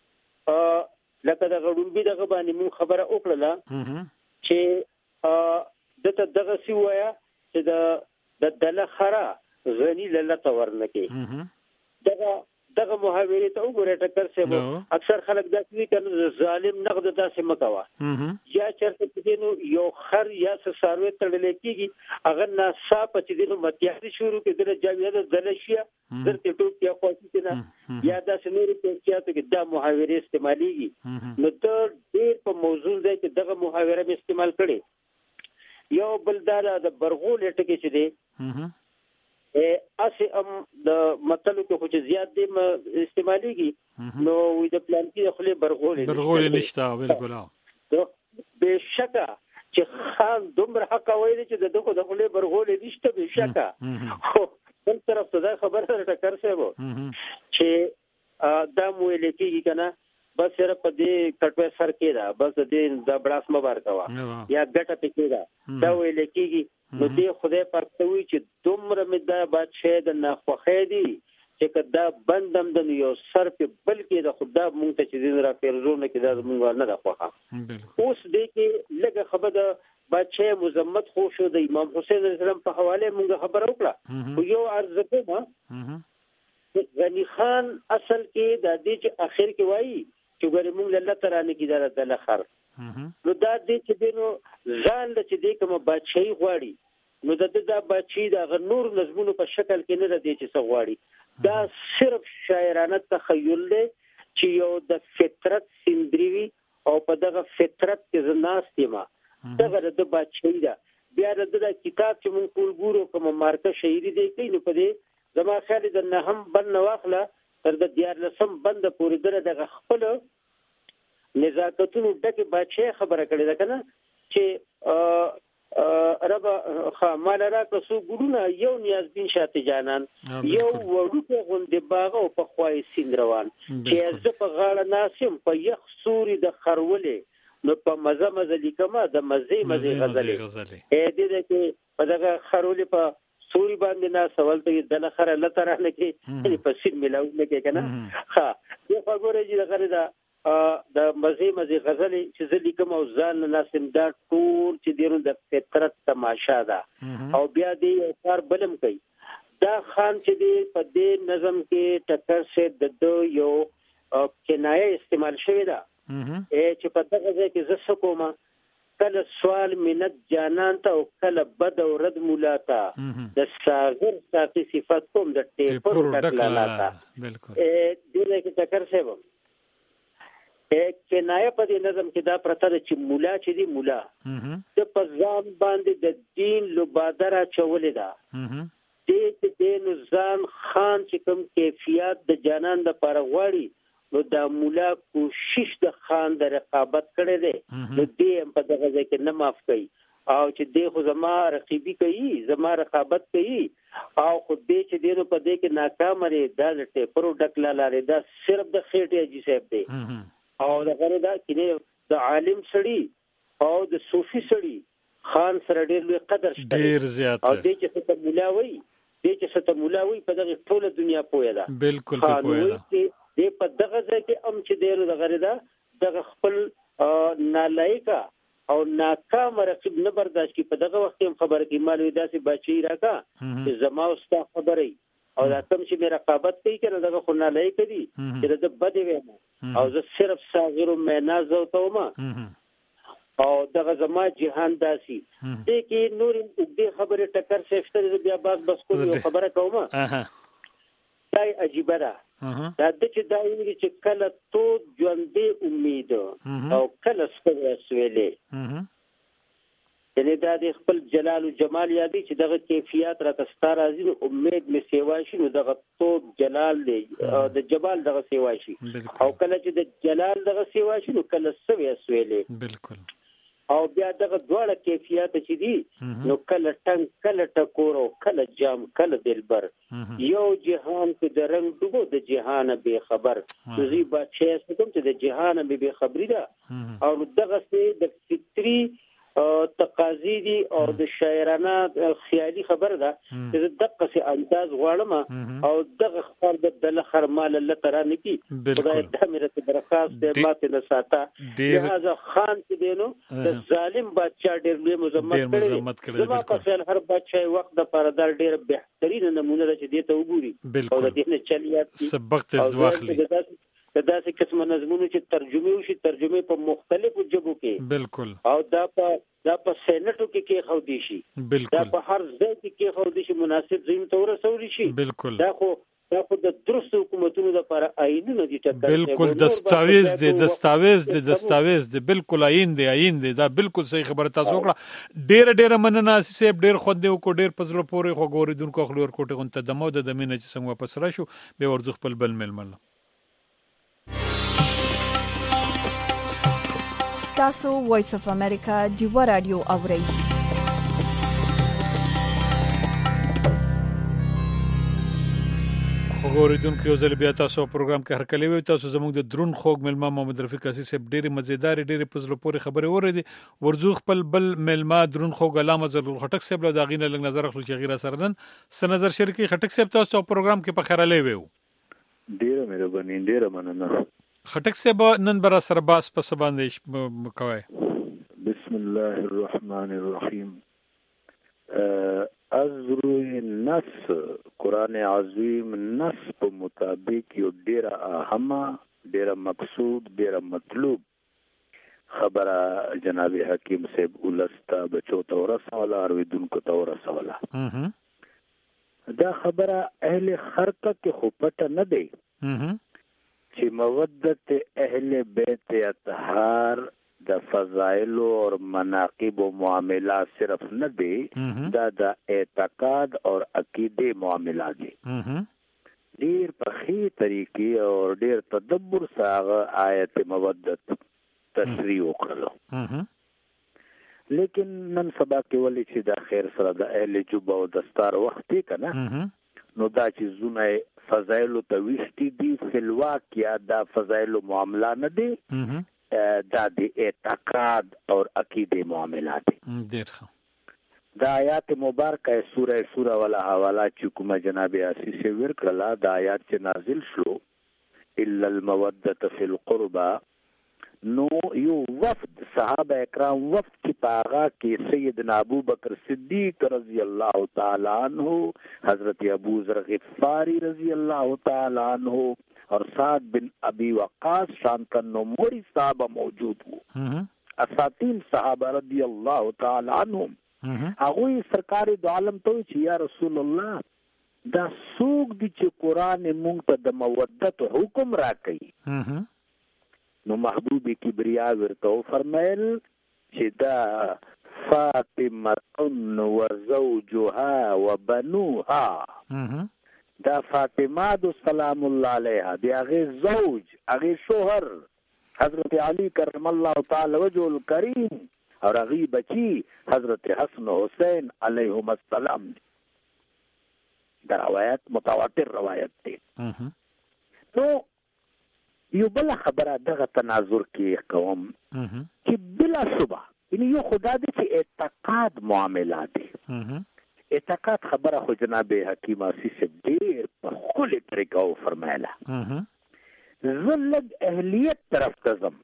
لکه د غړومبي دغه باندې مون خبره وکړه چې دته دغه سی وایا چې د د دله خرا غنی لته ورنکې دغه دغه محاورې ته وګوره ټکر سه اکثر خلک دا کوي کنه ظالم نقد داسې مکوا یا چرته چې نو یو خر یا ساروي تړلې کیږي اگر نا صاحب چې دینو متیاري شروع کې د جاویده دلشیا درته ټوک یا خوښی نه یا د سنوري په کیاتو کې دا محاورې استعماليږي نو ته ډېر په موضوع دی چې دغه محاورې استعمال کړي یو بلدار د برغول ټکی چې دی اسی ام د مطلب کو چې زیات دی استعماليږي نو وي د پلان کې خپل برغول برغول نشته بالکل به شکه چې خان دومره حق وایي چې دغه د خپل برغول نشته به شکه خو بل طرف ته دا خبره ټکر سه وو چې دا مو لیکيږي کنه بس سره په دې کټوي سر کې دا بس دې د بڑاس مبارک وا یا ګټه پکې دا دا ویل کېږي نو دې خدای پرتوي چې دومره مې دا بادشاہ د ناخوخې دي چې کدا بندم د یو سر په بلکې د خدا مونږ ته چې دین را پیرزونه کې دا مونږ نه راخوخه اوس دې کې لږه خبره د بادشاہ مزمت خو شو د امام حسین علیه السلام په حواله مونږ خبر وکړه خو یو عرض کوم غنی خان اصل کې د دې چې اخر کې وایي چې ګورې مونږ الله تعالی کې دا د لخر نو دا دې چې دینو ځان له چې دې کوم بادشاہي غواړي نو د دې د بادشاہي د نور نظمونو په شکل کې نه دې چې څه غواړي دا صرف شاعرانه تخیل دی چې یو د فطرت سندري او په دغه فطرت کې زناست ما دغه د بادشاہي دا بیا د کتاب چې مونږ ټول ګورو کوم مارکه شاعري دی کوي نو په دې زما خیال د نه هم بن واخله تر د دیار لسم بند پورې دره د خپل نزاکتونو ډکه بادشاہ خبره کړې ده کنه چې رب خامل را کسو ګورونه یو نیاز بین شاته جانان یو وړوکه غوندې باغ او په خوای سین روان چې زه په غاړه ناسم په یخ سوري د خرولې نو په مزه مزه لیکما د مزه مزه غزلې اې دې کې په دغه خرولې په سوري باندې نه سوال ته د لخر الله تعالی کې په سین ملاو نه کې کنه ها یو خبره چې دغه دا د مزه مزه غزلې چې زه لیکم او ځان ناسم دا ټول چې دیرو د فطرت تماشا ده او بیا دې یو کار بلم کوي دا خان چې دې په دې نظم کې ټکر سه د یو کنایه استعمال شوی ده چې په دغه ځای کې زه څه کوم کله سوال منت جانان ته او کله بد او رد مولا ته د ساغر ساتي صفات کوم د ټیپر ډکلالا ته بالکل ا دې کې ټکر سیو ا کنایه په دې نظم کې دا پرته چې مولا چې دی مولا د پزام باندې د دین لبادره چولې ده دې دې نظام خان چې کوم کیفیت د جانان د پر غواړي نو د مولا کوشش د خان د رقابت کړي دي نو دې په دغه ځای کې نه معاف کوي او چې دې خو زما رقیبي کوي زما رقابت کوي او خو دې چې دې په دې کې ناکام لري د ټیپرو ډکلا لري دا صرف د خېټه اجي صاحب دی او دغه دا کینه د عالم سړي او د صوفي سړي خان سره ډېر لوی قدر شته ډېر زیات او دې چې ته مولا وي دې چې ته مولا وي په دغه ټوله دنیا پوهه ده بالکل پوهه ده دې په دغه ځای کې ام چې ډېر د غریدا دغه خپل نالایقه او ناکام رقیب نه برداشت کی په دغه وخت کې خبره کې مالوي داسې بچی راکا چې زما واست خبرې او دا کوم چې مې رقابت کوي کنه دغه خو نالایق دي چې د بده ویم او زه صرف صاغر مې نازو توما او دغه زما جهان داسي دې کې نور دې خبره ټکر شفته بیا باز بس کوم خبره کومه دا عجیبه ده دا د چې دا ویلي چې کله تو ژوندې امید او کله ستړی سویلې یعنی دا د خپل جلال او جمال یادي چې دغه کیفیت را تستار راځي نو امید می سیوا شي نو دغه تو جلال دی د جمال دغه سیوا شي او کله چې د جلال دغه سیوا شي نو کله سوي سویلې بالکل او بیا دغه دواړه کیفیت چې دي نو کله ټنګ کله ټکور او کله جام کله دلبر یو جهان کې د رنگ ډوبو د جهان به خبر زی بادشاہ څنګه چې د جهان به خبري ده او دغه سي د فطري تقاضی دي او د شاعرانه خیالي خبر ده چې دغه سي انداز غواړم او دغه خبر د دلخر مال الله تعالی نکی خدای د امرته درخواست د ماته نه ساته لہذا خان چې دینو د ظالم بادشاہ ډېر لوی مزمت کړي زما په خیال هر بادشاہ وخت د پردار ډېر بهترین نمونه ده چې دې ته وګوري او د دې نه چلیات سبق ته ځواخلي د داسې قسمه نظمونو چې ترجمه وشي ترجمه په مختلفو ژبو کې بالکل او دا په دا په سېنټو کې کې خو دي شي بالکل دا په هر ځای کې کې خو دي شي مناسب ځین ته ورسول شي بالکل دا خو دا خو د درست حکومتونو لپاره آئینونه دي ټکر بالکل دستاویز دي دستاویز دي دستاویز دي بالکل آئین دي آئین دي دا بالکل صحیح خبره تاسو وکړه ډېر ډېر مننه سیب ډېر خو دې کو ډېر پزړه پورې خو ګوریدونکو خو ور کوټه غونته دمو د دمینه چې څنګه واپس راشو به ورځ خپل بل ململ تاسو وایس اف امریکا دیو رادیو اورئ خبرېدونکو یو ځل بیا تاسو پروګرام کې هرکلی وي تاسو زموږ د درون خوګ ملما محمد رفیق اسي صاحب ډېری مزیدار ډېری پزلو پورې خبرې ورېدي ورزو خپل بل ملما درون خوګ علامه زرل خټک صاحب له داغینه لږ نظر اخلو چې غیره سرنن س نظر شریکي خټک صاحب تاسو پروګرام کې په خیرالي وي ډېر مهرباني ډېر مننه خټک صاحب نن برا سره باس په سباندې کوي بسم الله الرحمن الرحیم از روی نص قرآن عظیم نص په مطابق یو ډیره اهمه ډیره مقصود ډیره مطلوب خبره جناب حکیم صاحب ولستا بچو ته ورسوله اوریدونکو ته ورسوله دا خبره اهل خرقه کې خو پټه نه دی چې مودت اهل بیت اطهار د فضائل اور مناقب و معاملات صرف نه دی دا د اعتقاد اور عقیده معاملات دي ډیر په خي طریقې او ډیر تدبر سره آیت مودت تشریح وکړو لیکن نن سبا کې ولې چې د خیر سره د اهل جوبه او دستار وخت کنه نو دا چې زونه فضائل او توشتي دي فلوا کې دا فضائل او معاملات نه دي دا د اعتقاد اور عقیده معاملات ډیر ښه دا آیات مبارکه سوره سوره والا حواله چې کومه جناب اسیس ورکړه دا آیات چې نازل شو الا الموده فی القربى نو یو وفد صحابه کرام وفد کی پاغا کې سیدنا ابو بکر صدیق رضی اللہ تعالی عنہ حضرت ابو ذر غفاری رضی اللہ تعالی عنہ اور سعد بن ابی وقاص شانتن نموری صحابہ موجود ہو اساطین صحابه رضی الله تعالی عنهم هغه سرکار دو عالم ته چې یا رسول الله دا سوق دي چې قران مونږ ته د مودت حکم راکړي. نو محبوب کبریا ورته فرمایل چې دا فاطمه وزوجها وبنوها، دا فاطمه دو سلام الله علیها دی هغه زوج هغه شوهر حضرت علی کرم الله تعالی وجه الکریم اور هغه بچی حضرت حسن و حسین علیهم السلام. دا روایت متواتر روایت دی. نو یو بل خبره دغه تناظر کې کوم چې بلا شبه یعنی یو خدا دې چې اعتقاد معاملات دي. اعتقاد خبره خو جناب حکیم آسی سے ډېر په خپل طریقو فرمایله. زه لږ اهلیت طرف ته ځم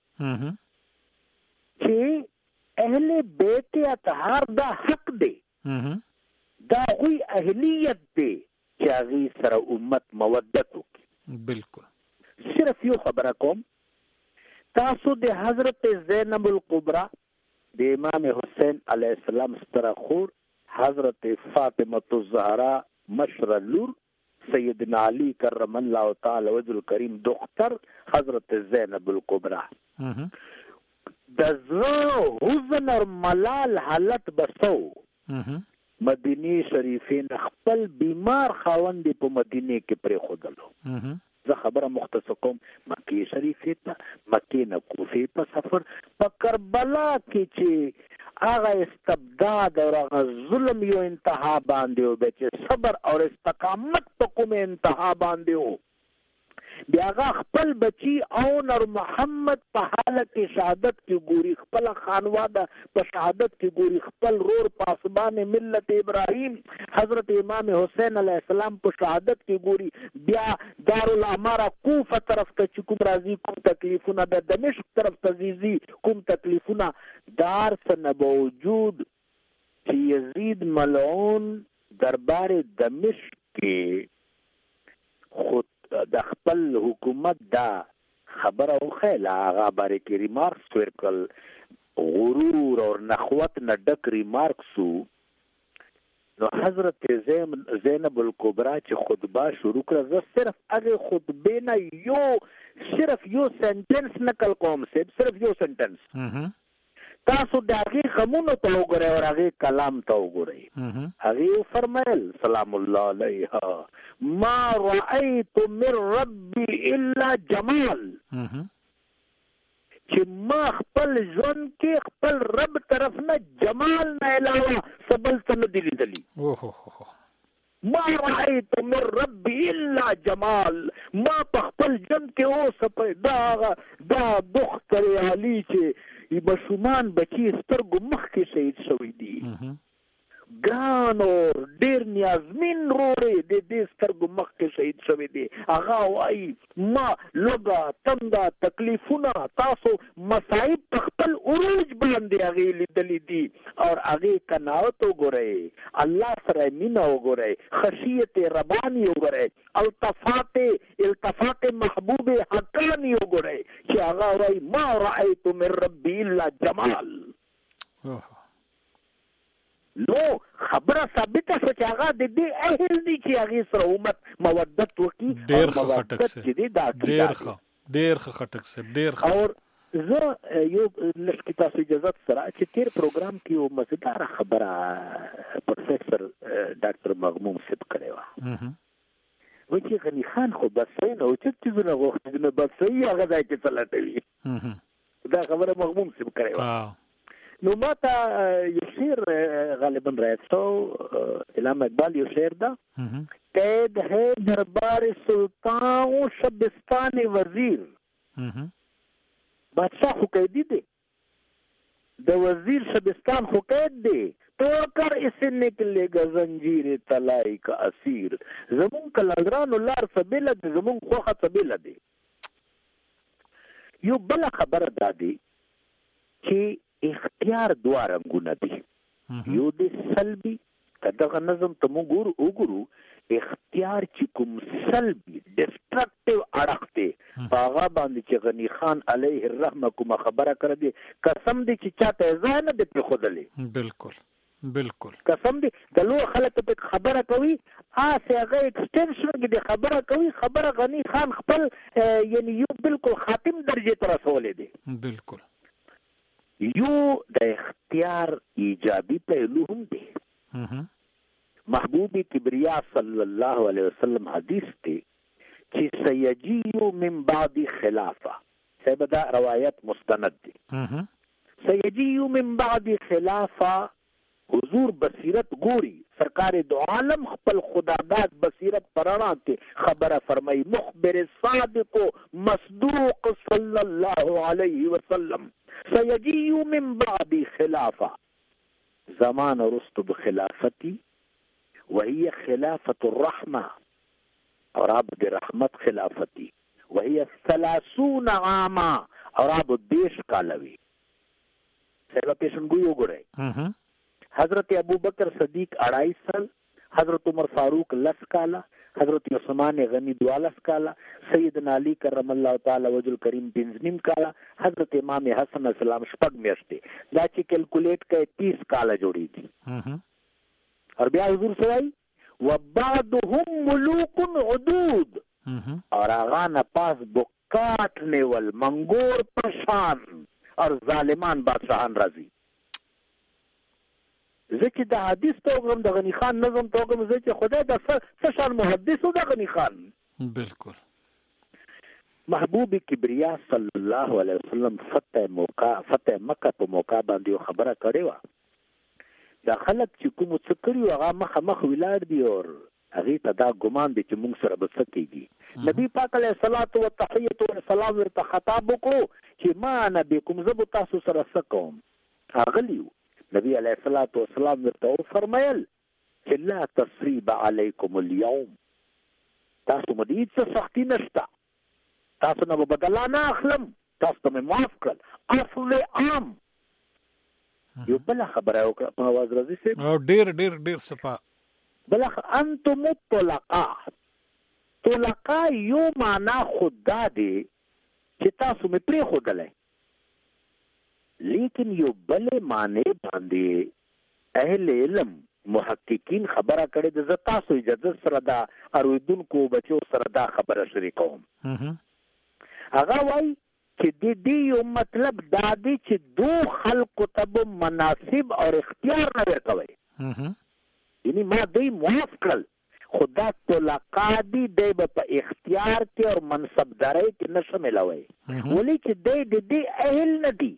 چې اهل بیت اطهار دا حق دی، دا غوی اهلیت دی چې هغې سره امت مودت وکړي. بالکل. صرف یو خبره کوم، تاسو د حضرت زینب الکبرا د امام حسین علیه السلام ستره خور حضرت فاطمه الزهرا مشره لور سیدنا علی کرم الله تعالی وجه الکریم دختر حضرت زینب الکبرا د زړه حزن اور ملال حالت بسو مدینه شریفین خپل بیمار خاوند په مدینه کې پرې خودلو. زه خبره مختصر کوم، مکه شریفه ته مکه نه کوفه په سفر په کربلا کې چې هغه استبداد او هغه ظلم یو انتها باندې او چې صبر او استقامت په کوم انتها باندې وو، بیا هغه خپل بچی او نور محمد په حالت شهادت کې ګوري، خپل خانواده په شهادت کې ګوري، خپل رور پاسبان ملت ابراهیم حضرت امام حسین علیه السلام په شهادت کې ګوري، بیا دارالاماره کوفه طرف ته چې کوم راځي کوم تکلیفونه د دمشق طرف ته ځي کوم تکلیفونه، دار څه باوجود چې یزید ملعون دربار دمشق کې خود د خپل حکومت دا خبره وخیله، هغه باره کې ریمارکس ورکړل، غرور او نخوت نه ډک ریمارکس وو. نو حضرت زینب الکبرا چې خطبه شروع کړه، زه صرف هغې خطبې نه یو صرف یو سنټنس نقل کوم، صرف یو سنټنس، تاسو د هغې غمونو ته وګورئ او هغې کلام ته وګورئ. هغې فرمایل سلام الله علیها ما رأیت من ربی الا جمال، چې ما خپل ژوند کې خپل رب طرف نه جمال نه علاوه څه بل څه نه دي لیدلي. ما رأیت من ربی الا جمال، ما په خپل ژوند کې اوس دا دا دختر علی چې ماشومان بچي سترګو مخکې شهید شوي دي، ګران او ډېر نیازمین رورې د دې سترګو مخکې شهید شوي دي. هغه وایي ما لوږه تنده تکلیفونه تاسو مصائب په خپل عروج باندې هغې لیدلي دي، او هغې قناعت وګورئ، الله سره مینه وګورئ، خشیت رباني وګورئ، التفات التفات محبوب حقانی وګورئ چې هغه وایي ما رأیت من ربی الا جمال. نو خبره ثابته شوه چې هغه د دې اهل دي چې هغې سره امت مودت وکړي. ډېر ښه خټک صاحب، ډېر ښه ډېر ښه خټک صاحب، ډېر ښه. او زه یو لږ تاسو اجازت سره چې تیر پروګرام کې یو مزیداره خبره پروفیسر ډاکټر مغموم صاحب کړې وه، وایي چې غني خان خو بصري نه و، چې څیزونه غوښتي نه بصري هغه ځای کې څه لټوي. دا خبره مغموم صاحب کړې وه. نو ما ته یو شعر غالبا راځو، علامه اقبال یو شعر ده، قید ہے دربار سلطان و شبستان وزیر، بادشاہ خو قیدی دی، د وزیر شبستان خو قید دی، توڑ کر اسے نکلے گا زنجیر طلائی کا اسیر. زمون کلندرانو لار سبیله دی، زمون خوخه سبیله دی. یو بل خبره دا دی چې اختیار دوه رنګونه دي، یو د سلبي، که دغه نظم ته موږ وګورو اختیار چې کوم سلبي ډسټرکټیو اړخ دی هغه باندې چې غنی خان علیه الرحمه کومه خبره کړې دي قسم دې چې چاته ځای نه دې پرېښودلې. بالکل بالکل قسم دې د لوی خلک په خبره کوي آسه هغه ایکسټنشن کې د خبره کوي خبره غنی خان خپل یعنی یو بالکل خاتم درجه ته رسولې دي. بالکل یو د اختیار ایجابي پهلو هم دی. محبوب کبریا صلی الله علیه وسلم حدیث دی چې سیجیو من بعد خلافه صاحب دا روایت مستند دی. سیجیو من بعد خلافه حضور بصیرت ګوري سرکار دو عالم خپل خداداد بصیرت پرانا کې خبره فرمای مخبر صادق مصدوق صلی الله علیه وسلم سیجیو من بعد خلافه زمان رست بخلافتي وهي خلافة الرحمة اور عبد رحمت خلافتي وهي ثلاثون عاما اور عبد دیش کالوی سیبا پیشنگوی وګورئ. حضرت ابو بکر صدیق اڑائی سال, حضرت عمر فاروق لس کالا, حضرت عثمان غنی دوالس کالا, سیدنا علی کرم اللہ تعالی وجه الکریم پنځنیم کالا, حضرت امام حسن السلام شپږ میاشتې. دا چې کیلکولیټ کړئ تیس کالا جوړی دي. اور بیا حضور سوای وبعضهم ملوک عدود اور آغا نه پاس بکاٹ نیول منگور پشان اور ظالمان بادشاہان راضی. زه چې د حدیث توګم د غنی خان نظم توګم زه چې خدای د څه شان محدث و د غنی خان. بالکل محبوب کبریا صلی الله علیه وسلم فتح موقع فتح مکه په موقع باندې خبره کړې وه. دا خلک چې کوم څه کړي هغه مخ مخ ولاړ دي او هغه ته دا ګمان دي چې موږ سره به څه کېږي. نبی پاک علیه الصلاۃ والتحیۃ والسلام ورته خطاب وکړو چې ما نبیکم زه به تاسو سره څه کوم. هغه نبی علیہ الصلوۃ والسلام ورته فرمایل چې لا تصریب علیکم اليوم تاسو مدید څه سختی نشته تاسو نه بدلا نه اخلم تاسو ته معاف کړل عفو عام. یو بل خبره وکړه په आवाज راځي سي او ډیر ډیر ډیر صفه بل انتم طلقاء طلقاء یو معنا خدا دی چې تاسو مې پرې خودلای لیکن یو بلې معنی باندې اهل علم محققین خبره کړي د زتا سو اجازه سره دا ارویدونکو بچو سره دا خبره شریکوم. هغه وای چې د دې یو مطلب دا دی چې دو خلق تب مناسب او اختیار نه ورکوي. یعنی ما دوی معاف کړل خدا طلقا دی دی په اختیار کې او منصبداري کې نشه ملوي ولی چې دی د دې اهل نه دی.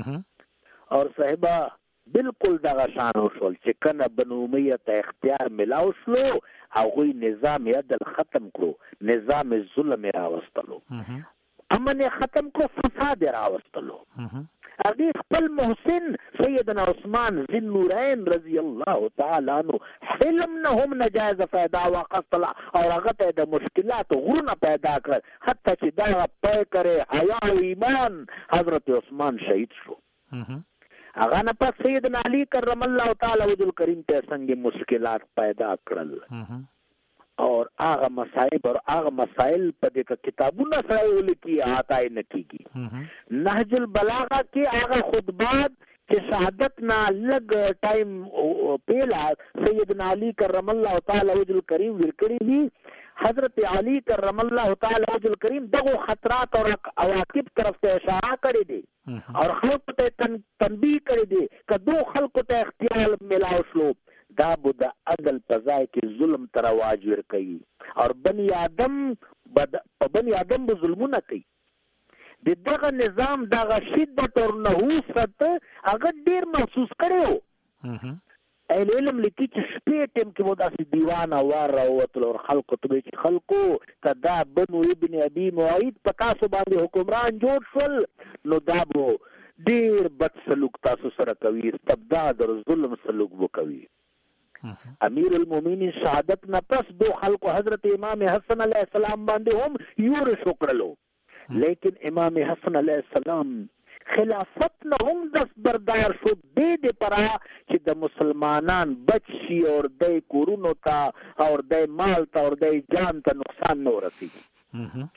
اور صاحبہ بالکل دغه شان وشول چې کنه بنو امیہ ته اختیار ملاو شلو هغه نظام عدل ختم کړو نظام ظلم راوستلو امن ختم کړو فساد راوستلو. هغه خپل محسن سیدنا عثمان ذی النورین رضی الله تعالی عنہ حلم نه هم نجایز پیدا واقصل او هغه ته د مشکلات غرونه پیدا کړ حتی چې دا پای کړي حیا او ایمان حضرت عثمان شهید شو. هغه نه پس سیدنا علی کرم الله تعالی وجه الکریم ته څنګه مشکلات پیدا کړل اور هغه مصائب اور هغه مسائل په دې کتابونو سره ولیکي آتای نه کیږي. نهج البلاغه کې هغه خطبات چې شهادت نه لګ ټایم پیلا سیدنا علی کرم الله تعالی وجه الکریم ورکړي دي. حضرت علی کرم الله تعالی وجه الکریم دغه خطرات اور عواقب طرف ته اشاره کړې دي اور خلق ته تنبیه کړې دي که دو خلق ته اختیار ملاو شلو دا بود عدل پزای کې ظلم تر واج ور کوي اور بنی آدم بد بنی آدم به ظلمونه کوي. د دغه نظام دغه شدت او نحوست هغه ډیر محسوس کړو. اهل علم لیکي چې شپې ټیم کې ودا سي دیوان او راوتل او خلق ته چې خلقو کدا بنو ابن ابي معيط پتا سو باندې حکمران جوړ شول نو دا بو ډیر بد سلوک تاسو سره کوي استبداد او ظلم سلوک وکوي. امیر المؤمنین شهادت نه پس دو خلق حضرت امام حسن علیہ السلام باندې هم یور شکرلو لیکن امام حسن علیہ السلام خلافت نه هم دست بردار شو دې دې پرا چې د مسلمانان بچ شي اور د کورونو ته اور د مال ته اور د جان ته نقصان نه ورسي.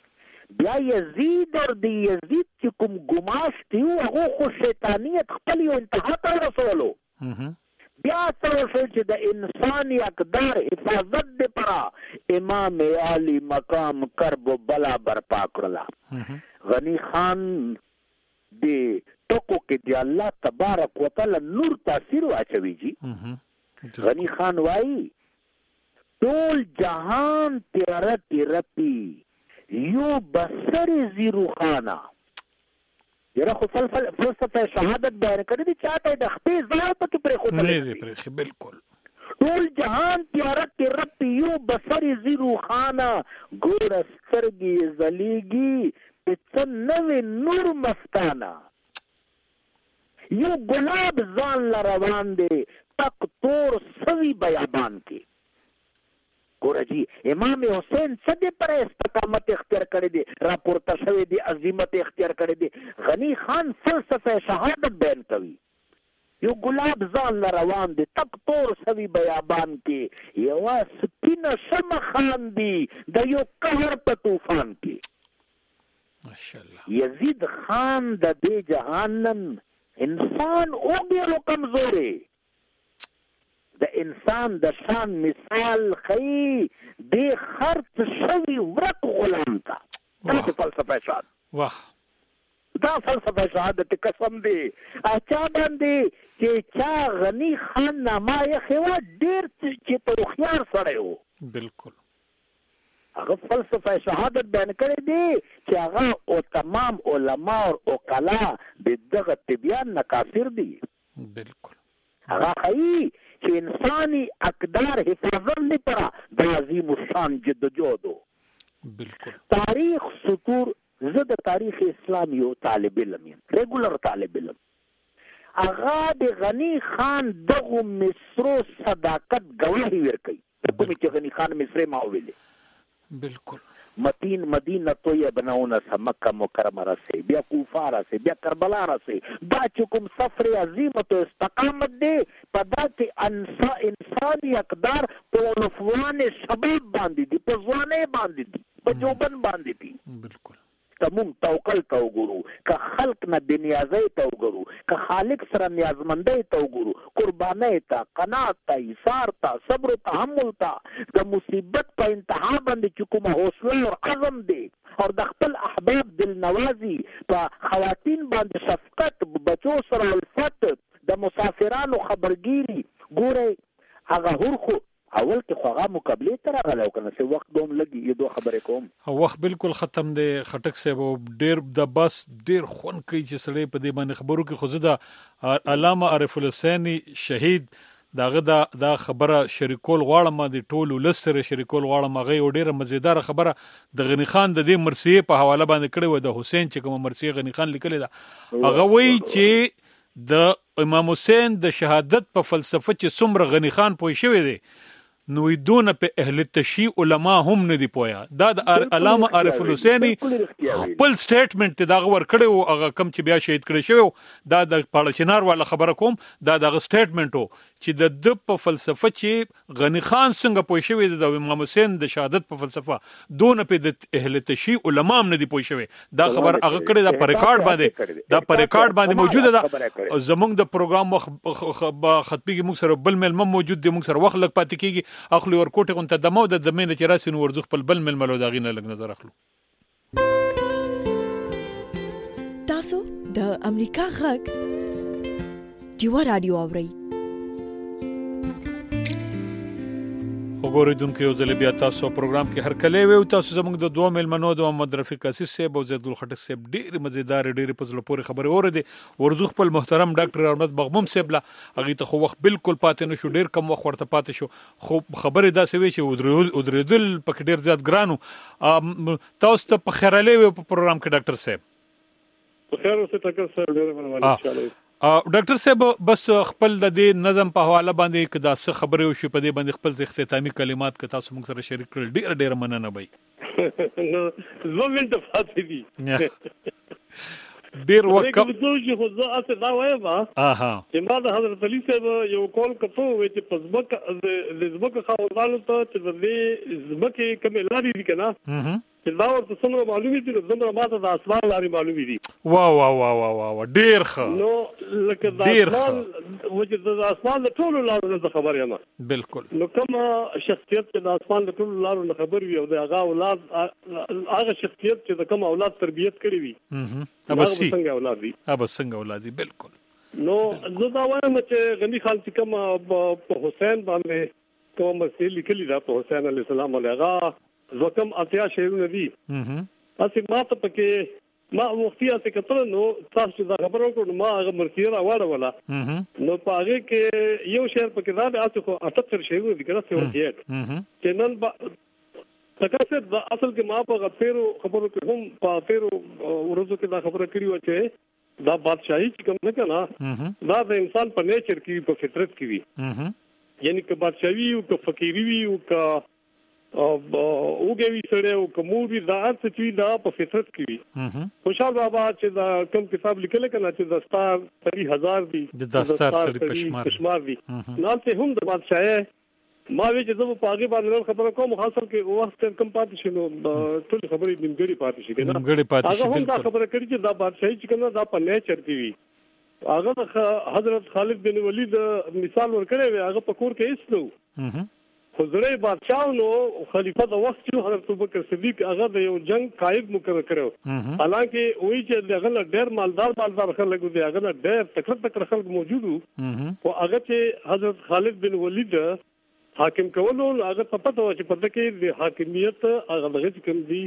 بیا یزید او د یزید چې کوم ګماش دی هغه خو شیطانیت خپل یو انتها ته رسولو بیا څه شو چې د انساني اقدار حفاظت لپاره امام علی مقام کرب و بلا برپا کړله غنی خان دی ټکو کې دی الله تبارک وتعالى نور تاثیر واچوي جی غنی خان وایي ټول جهان تیاره تیاره پی یو بسر زیرو خانه یره خو فلسفه شهادت بیان کړی دی چاته د خپې ځای پکې پرې خو نه دی پرې بالکل ټول جهان تیاره تیاره پی یو بسر زیرو خانه ګور سترګې زلیږي په نوې نور مستانه یو ګلاب ځان له روان دی تک تور سوي بیابان کې ګوره جی امام حسین څه دې پر استقامت اختیار کړی دی راپورته شوی دی عظمت اختیار کړی دی غنی خان فلسفه شهادت بیان کوي یو ګلاب ځان له روان دی تک تور سوي بیابان کې یوه سپینه شمه خان دی د یو قهر په طوفان کې ماشاءالله یزید خان د دې جهان انسان وګړو کمزوري د انسان د شان مثال خی دی خرط شوی ورک غلام تا دا فلسفه شهادت واه دا فلسفه شهادت قسم دی اچا باندې چې چا غنی خان نامه یې خوا ډیر چې تو خيار سره یو بالکل هغه فلسفه شهادت بیان کړی دی چې هغه او تمام علما او کلا دغه تبیان نکافر دي بالکل هغه خی چې انساني اقدار حفاظت لپاره د عظیم الشان جدوجہد بالکل تاریخ سطور زه د تاریخ اسلام یو طالب علم یم ریګولر طالب علم هغه د غنی خان دغه مصرو صداقت گواهی ورکړي کوم چې غنی خان مصری ما ویلې بالکل متین مدینه تو یې بناونه سم مکه مکرمه راسي بیا کوفه راسي بیا کربلا راسي دا چې کوم سفر عظیمت او استقامت دی په داسې انسا انساني اقدار په عنفوان شباب باندې دي په ځوانۍ باندې دي په جوبن باندې دي بالکل تموم توکل ته وګورو که خلق نه بنیازۍ ته وګورو که خالق سره نیازمندۍ ته وګورو قربانۍ ته قناعت ته ایثار ته صبر او تحمل ته د مصیبت په انتها باندې چې کومه حوصله او عزم دی او د خپل احباب دل نوازي په خواتین باندې شفقت بچو سره الفت د مسافرانو خبرګيري ګورئ هغه هر خو اول کې خو هغه مقابله تر غلو کنه چې وخت دوم لګي یو دوه خبرې کوم وخت بالکل ختم دی خټک صاحب ډیر د بس ډیر خون کوي چې سړی په دې باندې خبرو کې خو زه د علامه عارف الحسیني شهید داغه دا دا خبره شریکول غواړم د ټولو لسره شریکول غواړم هغه ډیره مزیدار خبره د غنی خان د دې مرثیه په حواله باندې کړي و د حسین چې کوم مرثیه غنی خان لیکلی دا هغه وایي چې د امام حسین د شهادت په فلسفه چې څومره غنی خان پوه شوی دی نو دونه په اهل تشیع علما هم نه دی پویا دا د علامه عارف الحسیني خپل سټیټمنټ دا ور کړو هغه کم چې بیا شهید کړی شو دا د پاړچنار والا خبره کوم دا د سټیټمنټ چې د د په فلسفه چې غنی خان څنګه پوه شوی د امام حسین د شهادت په فلسفه دونه په د اهل تشیع علما هم نه دی پوه شوی دا خبر هغه کړی دا پر ریکارډ باندې دا پر ریکارډ باندې موجوده ده زمونږ د پروګرام خطبه کې موږ سره بل مل موجود دی موږ سره وخت لګ پاتې کیږي اخلي ورکوټه غونته دمو د دمنه چې راسي نو ورزخ په بل مل ملو دا غینه لګ نظر اخلو تاسو د امریکا غږ دیوا رادیو اورئ وګورئ دونکو یو ځل بیا تاسو پروګرام کې هر کله وي تاسو زموږ د دوه ملمنو د محمد رفیق اسیس صاحب او زید الخټک صاحب ډېر مزیدار ډېر په زړه پورې خبرې اوره دي ورزخ خپل محترم ډاکټر احمد بغموم صاحب لا هغه ته خو وخت بالکل پاتې نه شو ډېر کم وخت ورته پاتې شو خو خبرې دا سوي چې ودرېدل پکې ډېر زیات ګرانو تاسو ته په خیراله وي په پروګرام کې ډاکټر صاحب په خیر اوسه ټاکر صاحب ډېر مننه ان شاء الله ډاکټر صاحب بس خپل د دې نظم په حواله باندې کدا څه خبرې وشي په دې باندې خپل اختتامي کلمات که تاسو موږ سره شریک کړل ډیر ډیر مننه بای نو زه منټه فاصله دي ډیر وخت کوم چې خو زه اته دا وایم اها چې ما د حضرت علي صاحب یو کول کړو چې پزمک د زمکه خاوندانو ته چې د زمکه کومه لارې دي کنه چې دا ورته څومره معلومي دي نو څومره ماته د اسمان لارې معلومي دي. وا وا وا وا وا ډیر ښه. نو لکه د اسمان وجه د اسمان د ټولو لارو نه خبر یم. بالکل. نو کوم شخصیت چې د اسمان د ټولو لارو نه خبر وي او د هغه اولاد هغه شخصیت چې د کوم اولاد تربیت کړی وي هغه څنګه اولاد دي هغه څنګه اولاد دي. بالکل. نو زه دا وایم چې غنی خان چې کوم په حسین باندې کوم مسئله لیکلي ده په حسین علیه السلام باندې هغه زکم اتیا شعرونه دي. اسی ما ته پکې ما وختي اته کتل نو تاسو دا خبرو کو ما هغه مرکیره واړه ولا نو پاره کې یو شعر پکې دا د اته کو اٹھتر شعرونه دي کړه څو دي چې نن تکاسه د اصل کې ما په غفیرو خبرو کې هم په غفیرو ورځو کې دا خبره کړی و چې دا بادشاہي چې کوم نه کنا دا د انسان په نیچر کې په فطرت کې وي. یعنی که بادشاہي او که فقيري وي او که اوګوي سره او که موري دا څه چې دا په فطرت کې وي. خوشحال بابا چې دا کوم کتاب لیکل کنا چې د ستار تری هزار دي د ستار سره پښمار دي نو ته هم د بادشاہي ما وی چې زه په هغه باندې خبره کوم خاصه کې وخت کم پاتې شنو ټول خبرې نیمګړي پاتې شي کنه نیمګړي پاتې شي. هغه هم دا خبره کړي چې دا بادشاہي چې کنه دا په نیچر کې وي. هغه حضرت خالد بن ولید مثال ورکړی وي هغه په کور کې ایستلو خو زړه بادشاہ نو خلیفہ د وخت چې حضرت ابوبکر صدیق هغه د یو جنگ قائد مقرر کړو حالانکه وایي چې هغه ډېر مالدار مالدار خلک دي هغه ډېر تکړه تکړه خلک موجود وو او هغه چې حضرت خالد بن ولید حاکم کولو هغه په پته و چې په دغه د حاکمیت هغه دغه کوم دي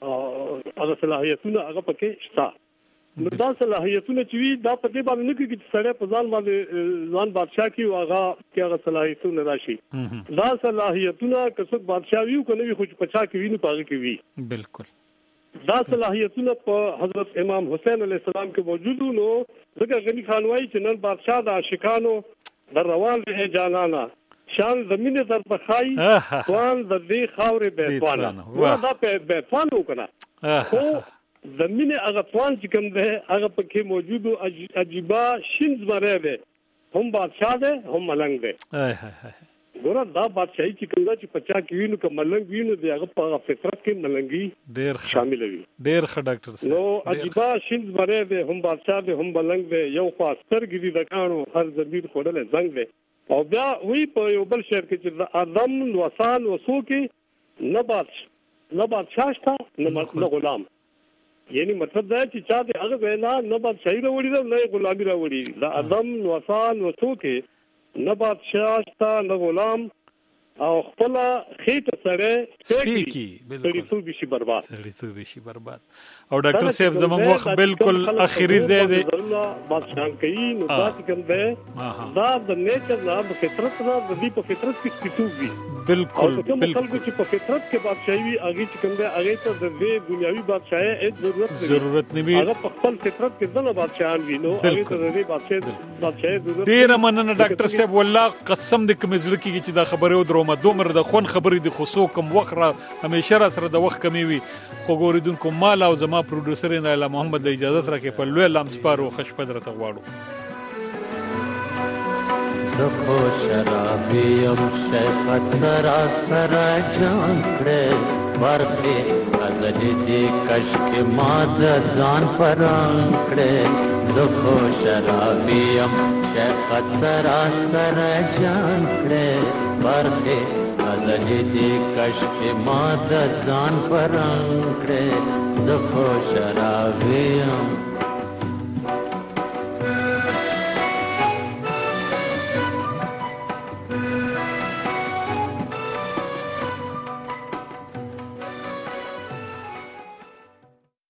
هغه صلاحیتونه هغه پکې شته. نو دا صلاحیتونه چې وي دا په دې باندې نه کېږي چې سره په ځان باندې ځان بادشاہ کی واغه کې هغه صلاحیتونه راشي. دا صلاحیتونه که څوک بادشاہ وي کو نه وي خو چې پچا کې وي نه پاږي کې وي. بالکل. دا صلاحیتونه په حضرت امام حسین علیه السلام کې موجود نو ځکه غنی خان وايي چې نن بادشاہ د عاشقانو در روان دي جانانا شان زمینه در بخای توان د دې خاورې بیتوانه نو دا په بیتوانه وکړه خو زمینه هغه توان چې کوم ده هغه پکې موجودو عجیبه شین زمره ده هم بادشاہ ده هم ملنګ ده. ګوره دا بادشاہي چې کوم ده چې پچا کې وینو که ملنګ وینو دی هغه په فطرت کې ملنګي ډېر شامل وي. ډېر ښه ډاکټر صاحب. نو عجیبه شین زمره ده هم بادشاہ ده هم ملنګ ده یو خاصتر ګری د کانو هر زمیر خورل زنګ ده او بیا وی په یو بل شعر کې چې ادم وسان وسو کې نه بادشاہ نه بادشاہ شته نه غلام. یعنی مطلب دا چې چا دې هغه وینا نه بادشاہي راوړي دا نه غلامي راوړي. دا ادم وسان وسو کې نه بادشاہ شته نه غلام او خپل خېټه سره سپیکی. بالکل. سړی تو شي برباد سړی تو شي برباد. او ډاکټر صاحب زموږ وخت بالکل اخیری ځای دی. بادشاہ کوي نو دا کوم ده دا د نیچر نه د فطرت نه د دې په فطرت کې سپیټوږي. بالکل بالکل. خلکو چې په فطرت کې بادشاہي وي هغه چې کوم ده هغه ته د دې دنیوي بادشاہي هیڅ ضرورت نه ضرورت نه وي. هغه په خپل فطرت کې ځنه بادشاہان وي نو هغه ته د دې بادشاہي بادشاہي ضرورت. ډیر مننه ډاکټر صاحب والله قسم دې کوم زړه کې چې دا خبره ودروم دومره د خون خبرې د خصو کوم وخت را همیشه را سره د وخت کمی وي خو ګوریدونکو مال او زما پروډوسر نه محمد له اجازه راکې په لوی لام سپارو خشپد راته غواړو. زخو شرابیم شیخت سراسر جان کړه ورته غزل دې کشک ماد ځان پران کړه. زخو شرابیم شیخت سراسر جان کړه ورته غزل دې کشک ماد ځان پران کړه. زخو شرابیم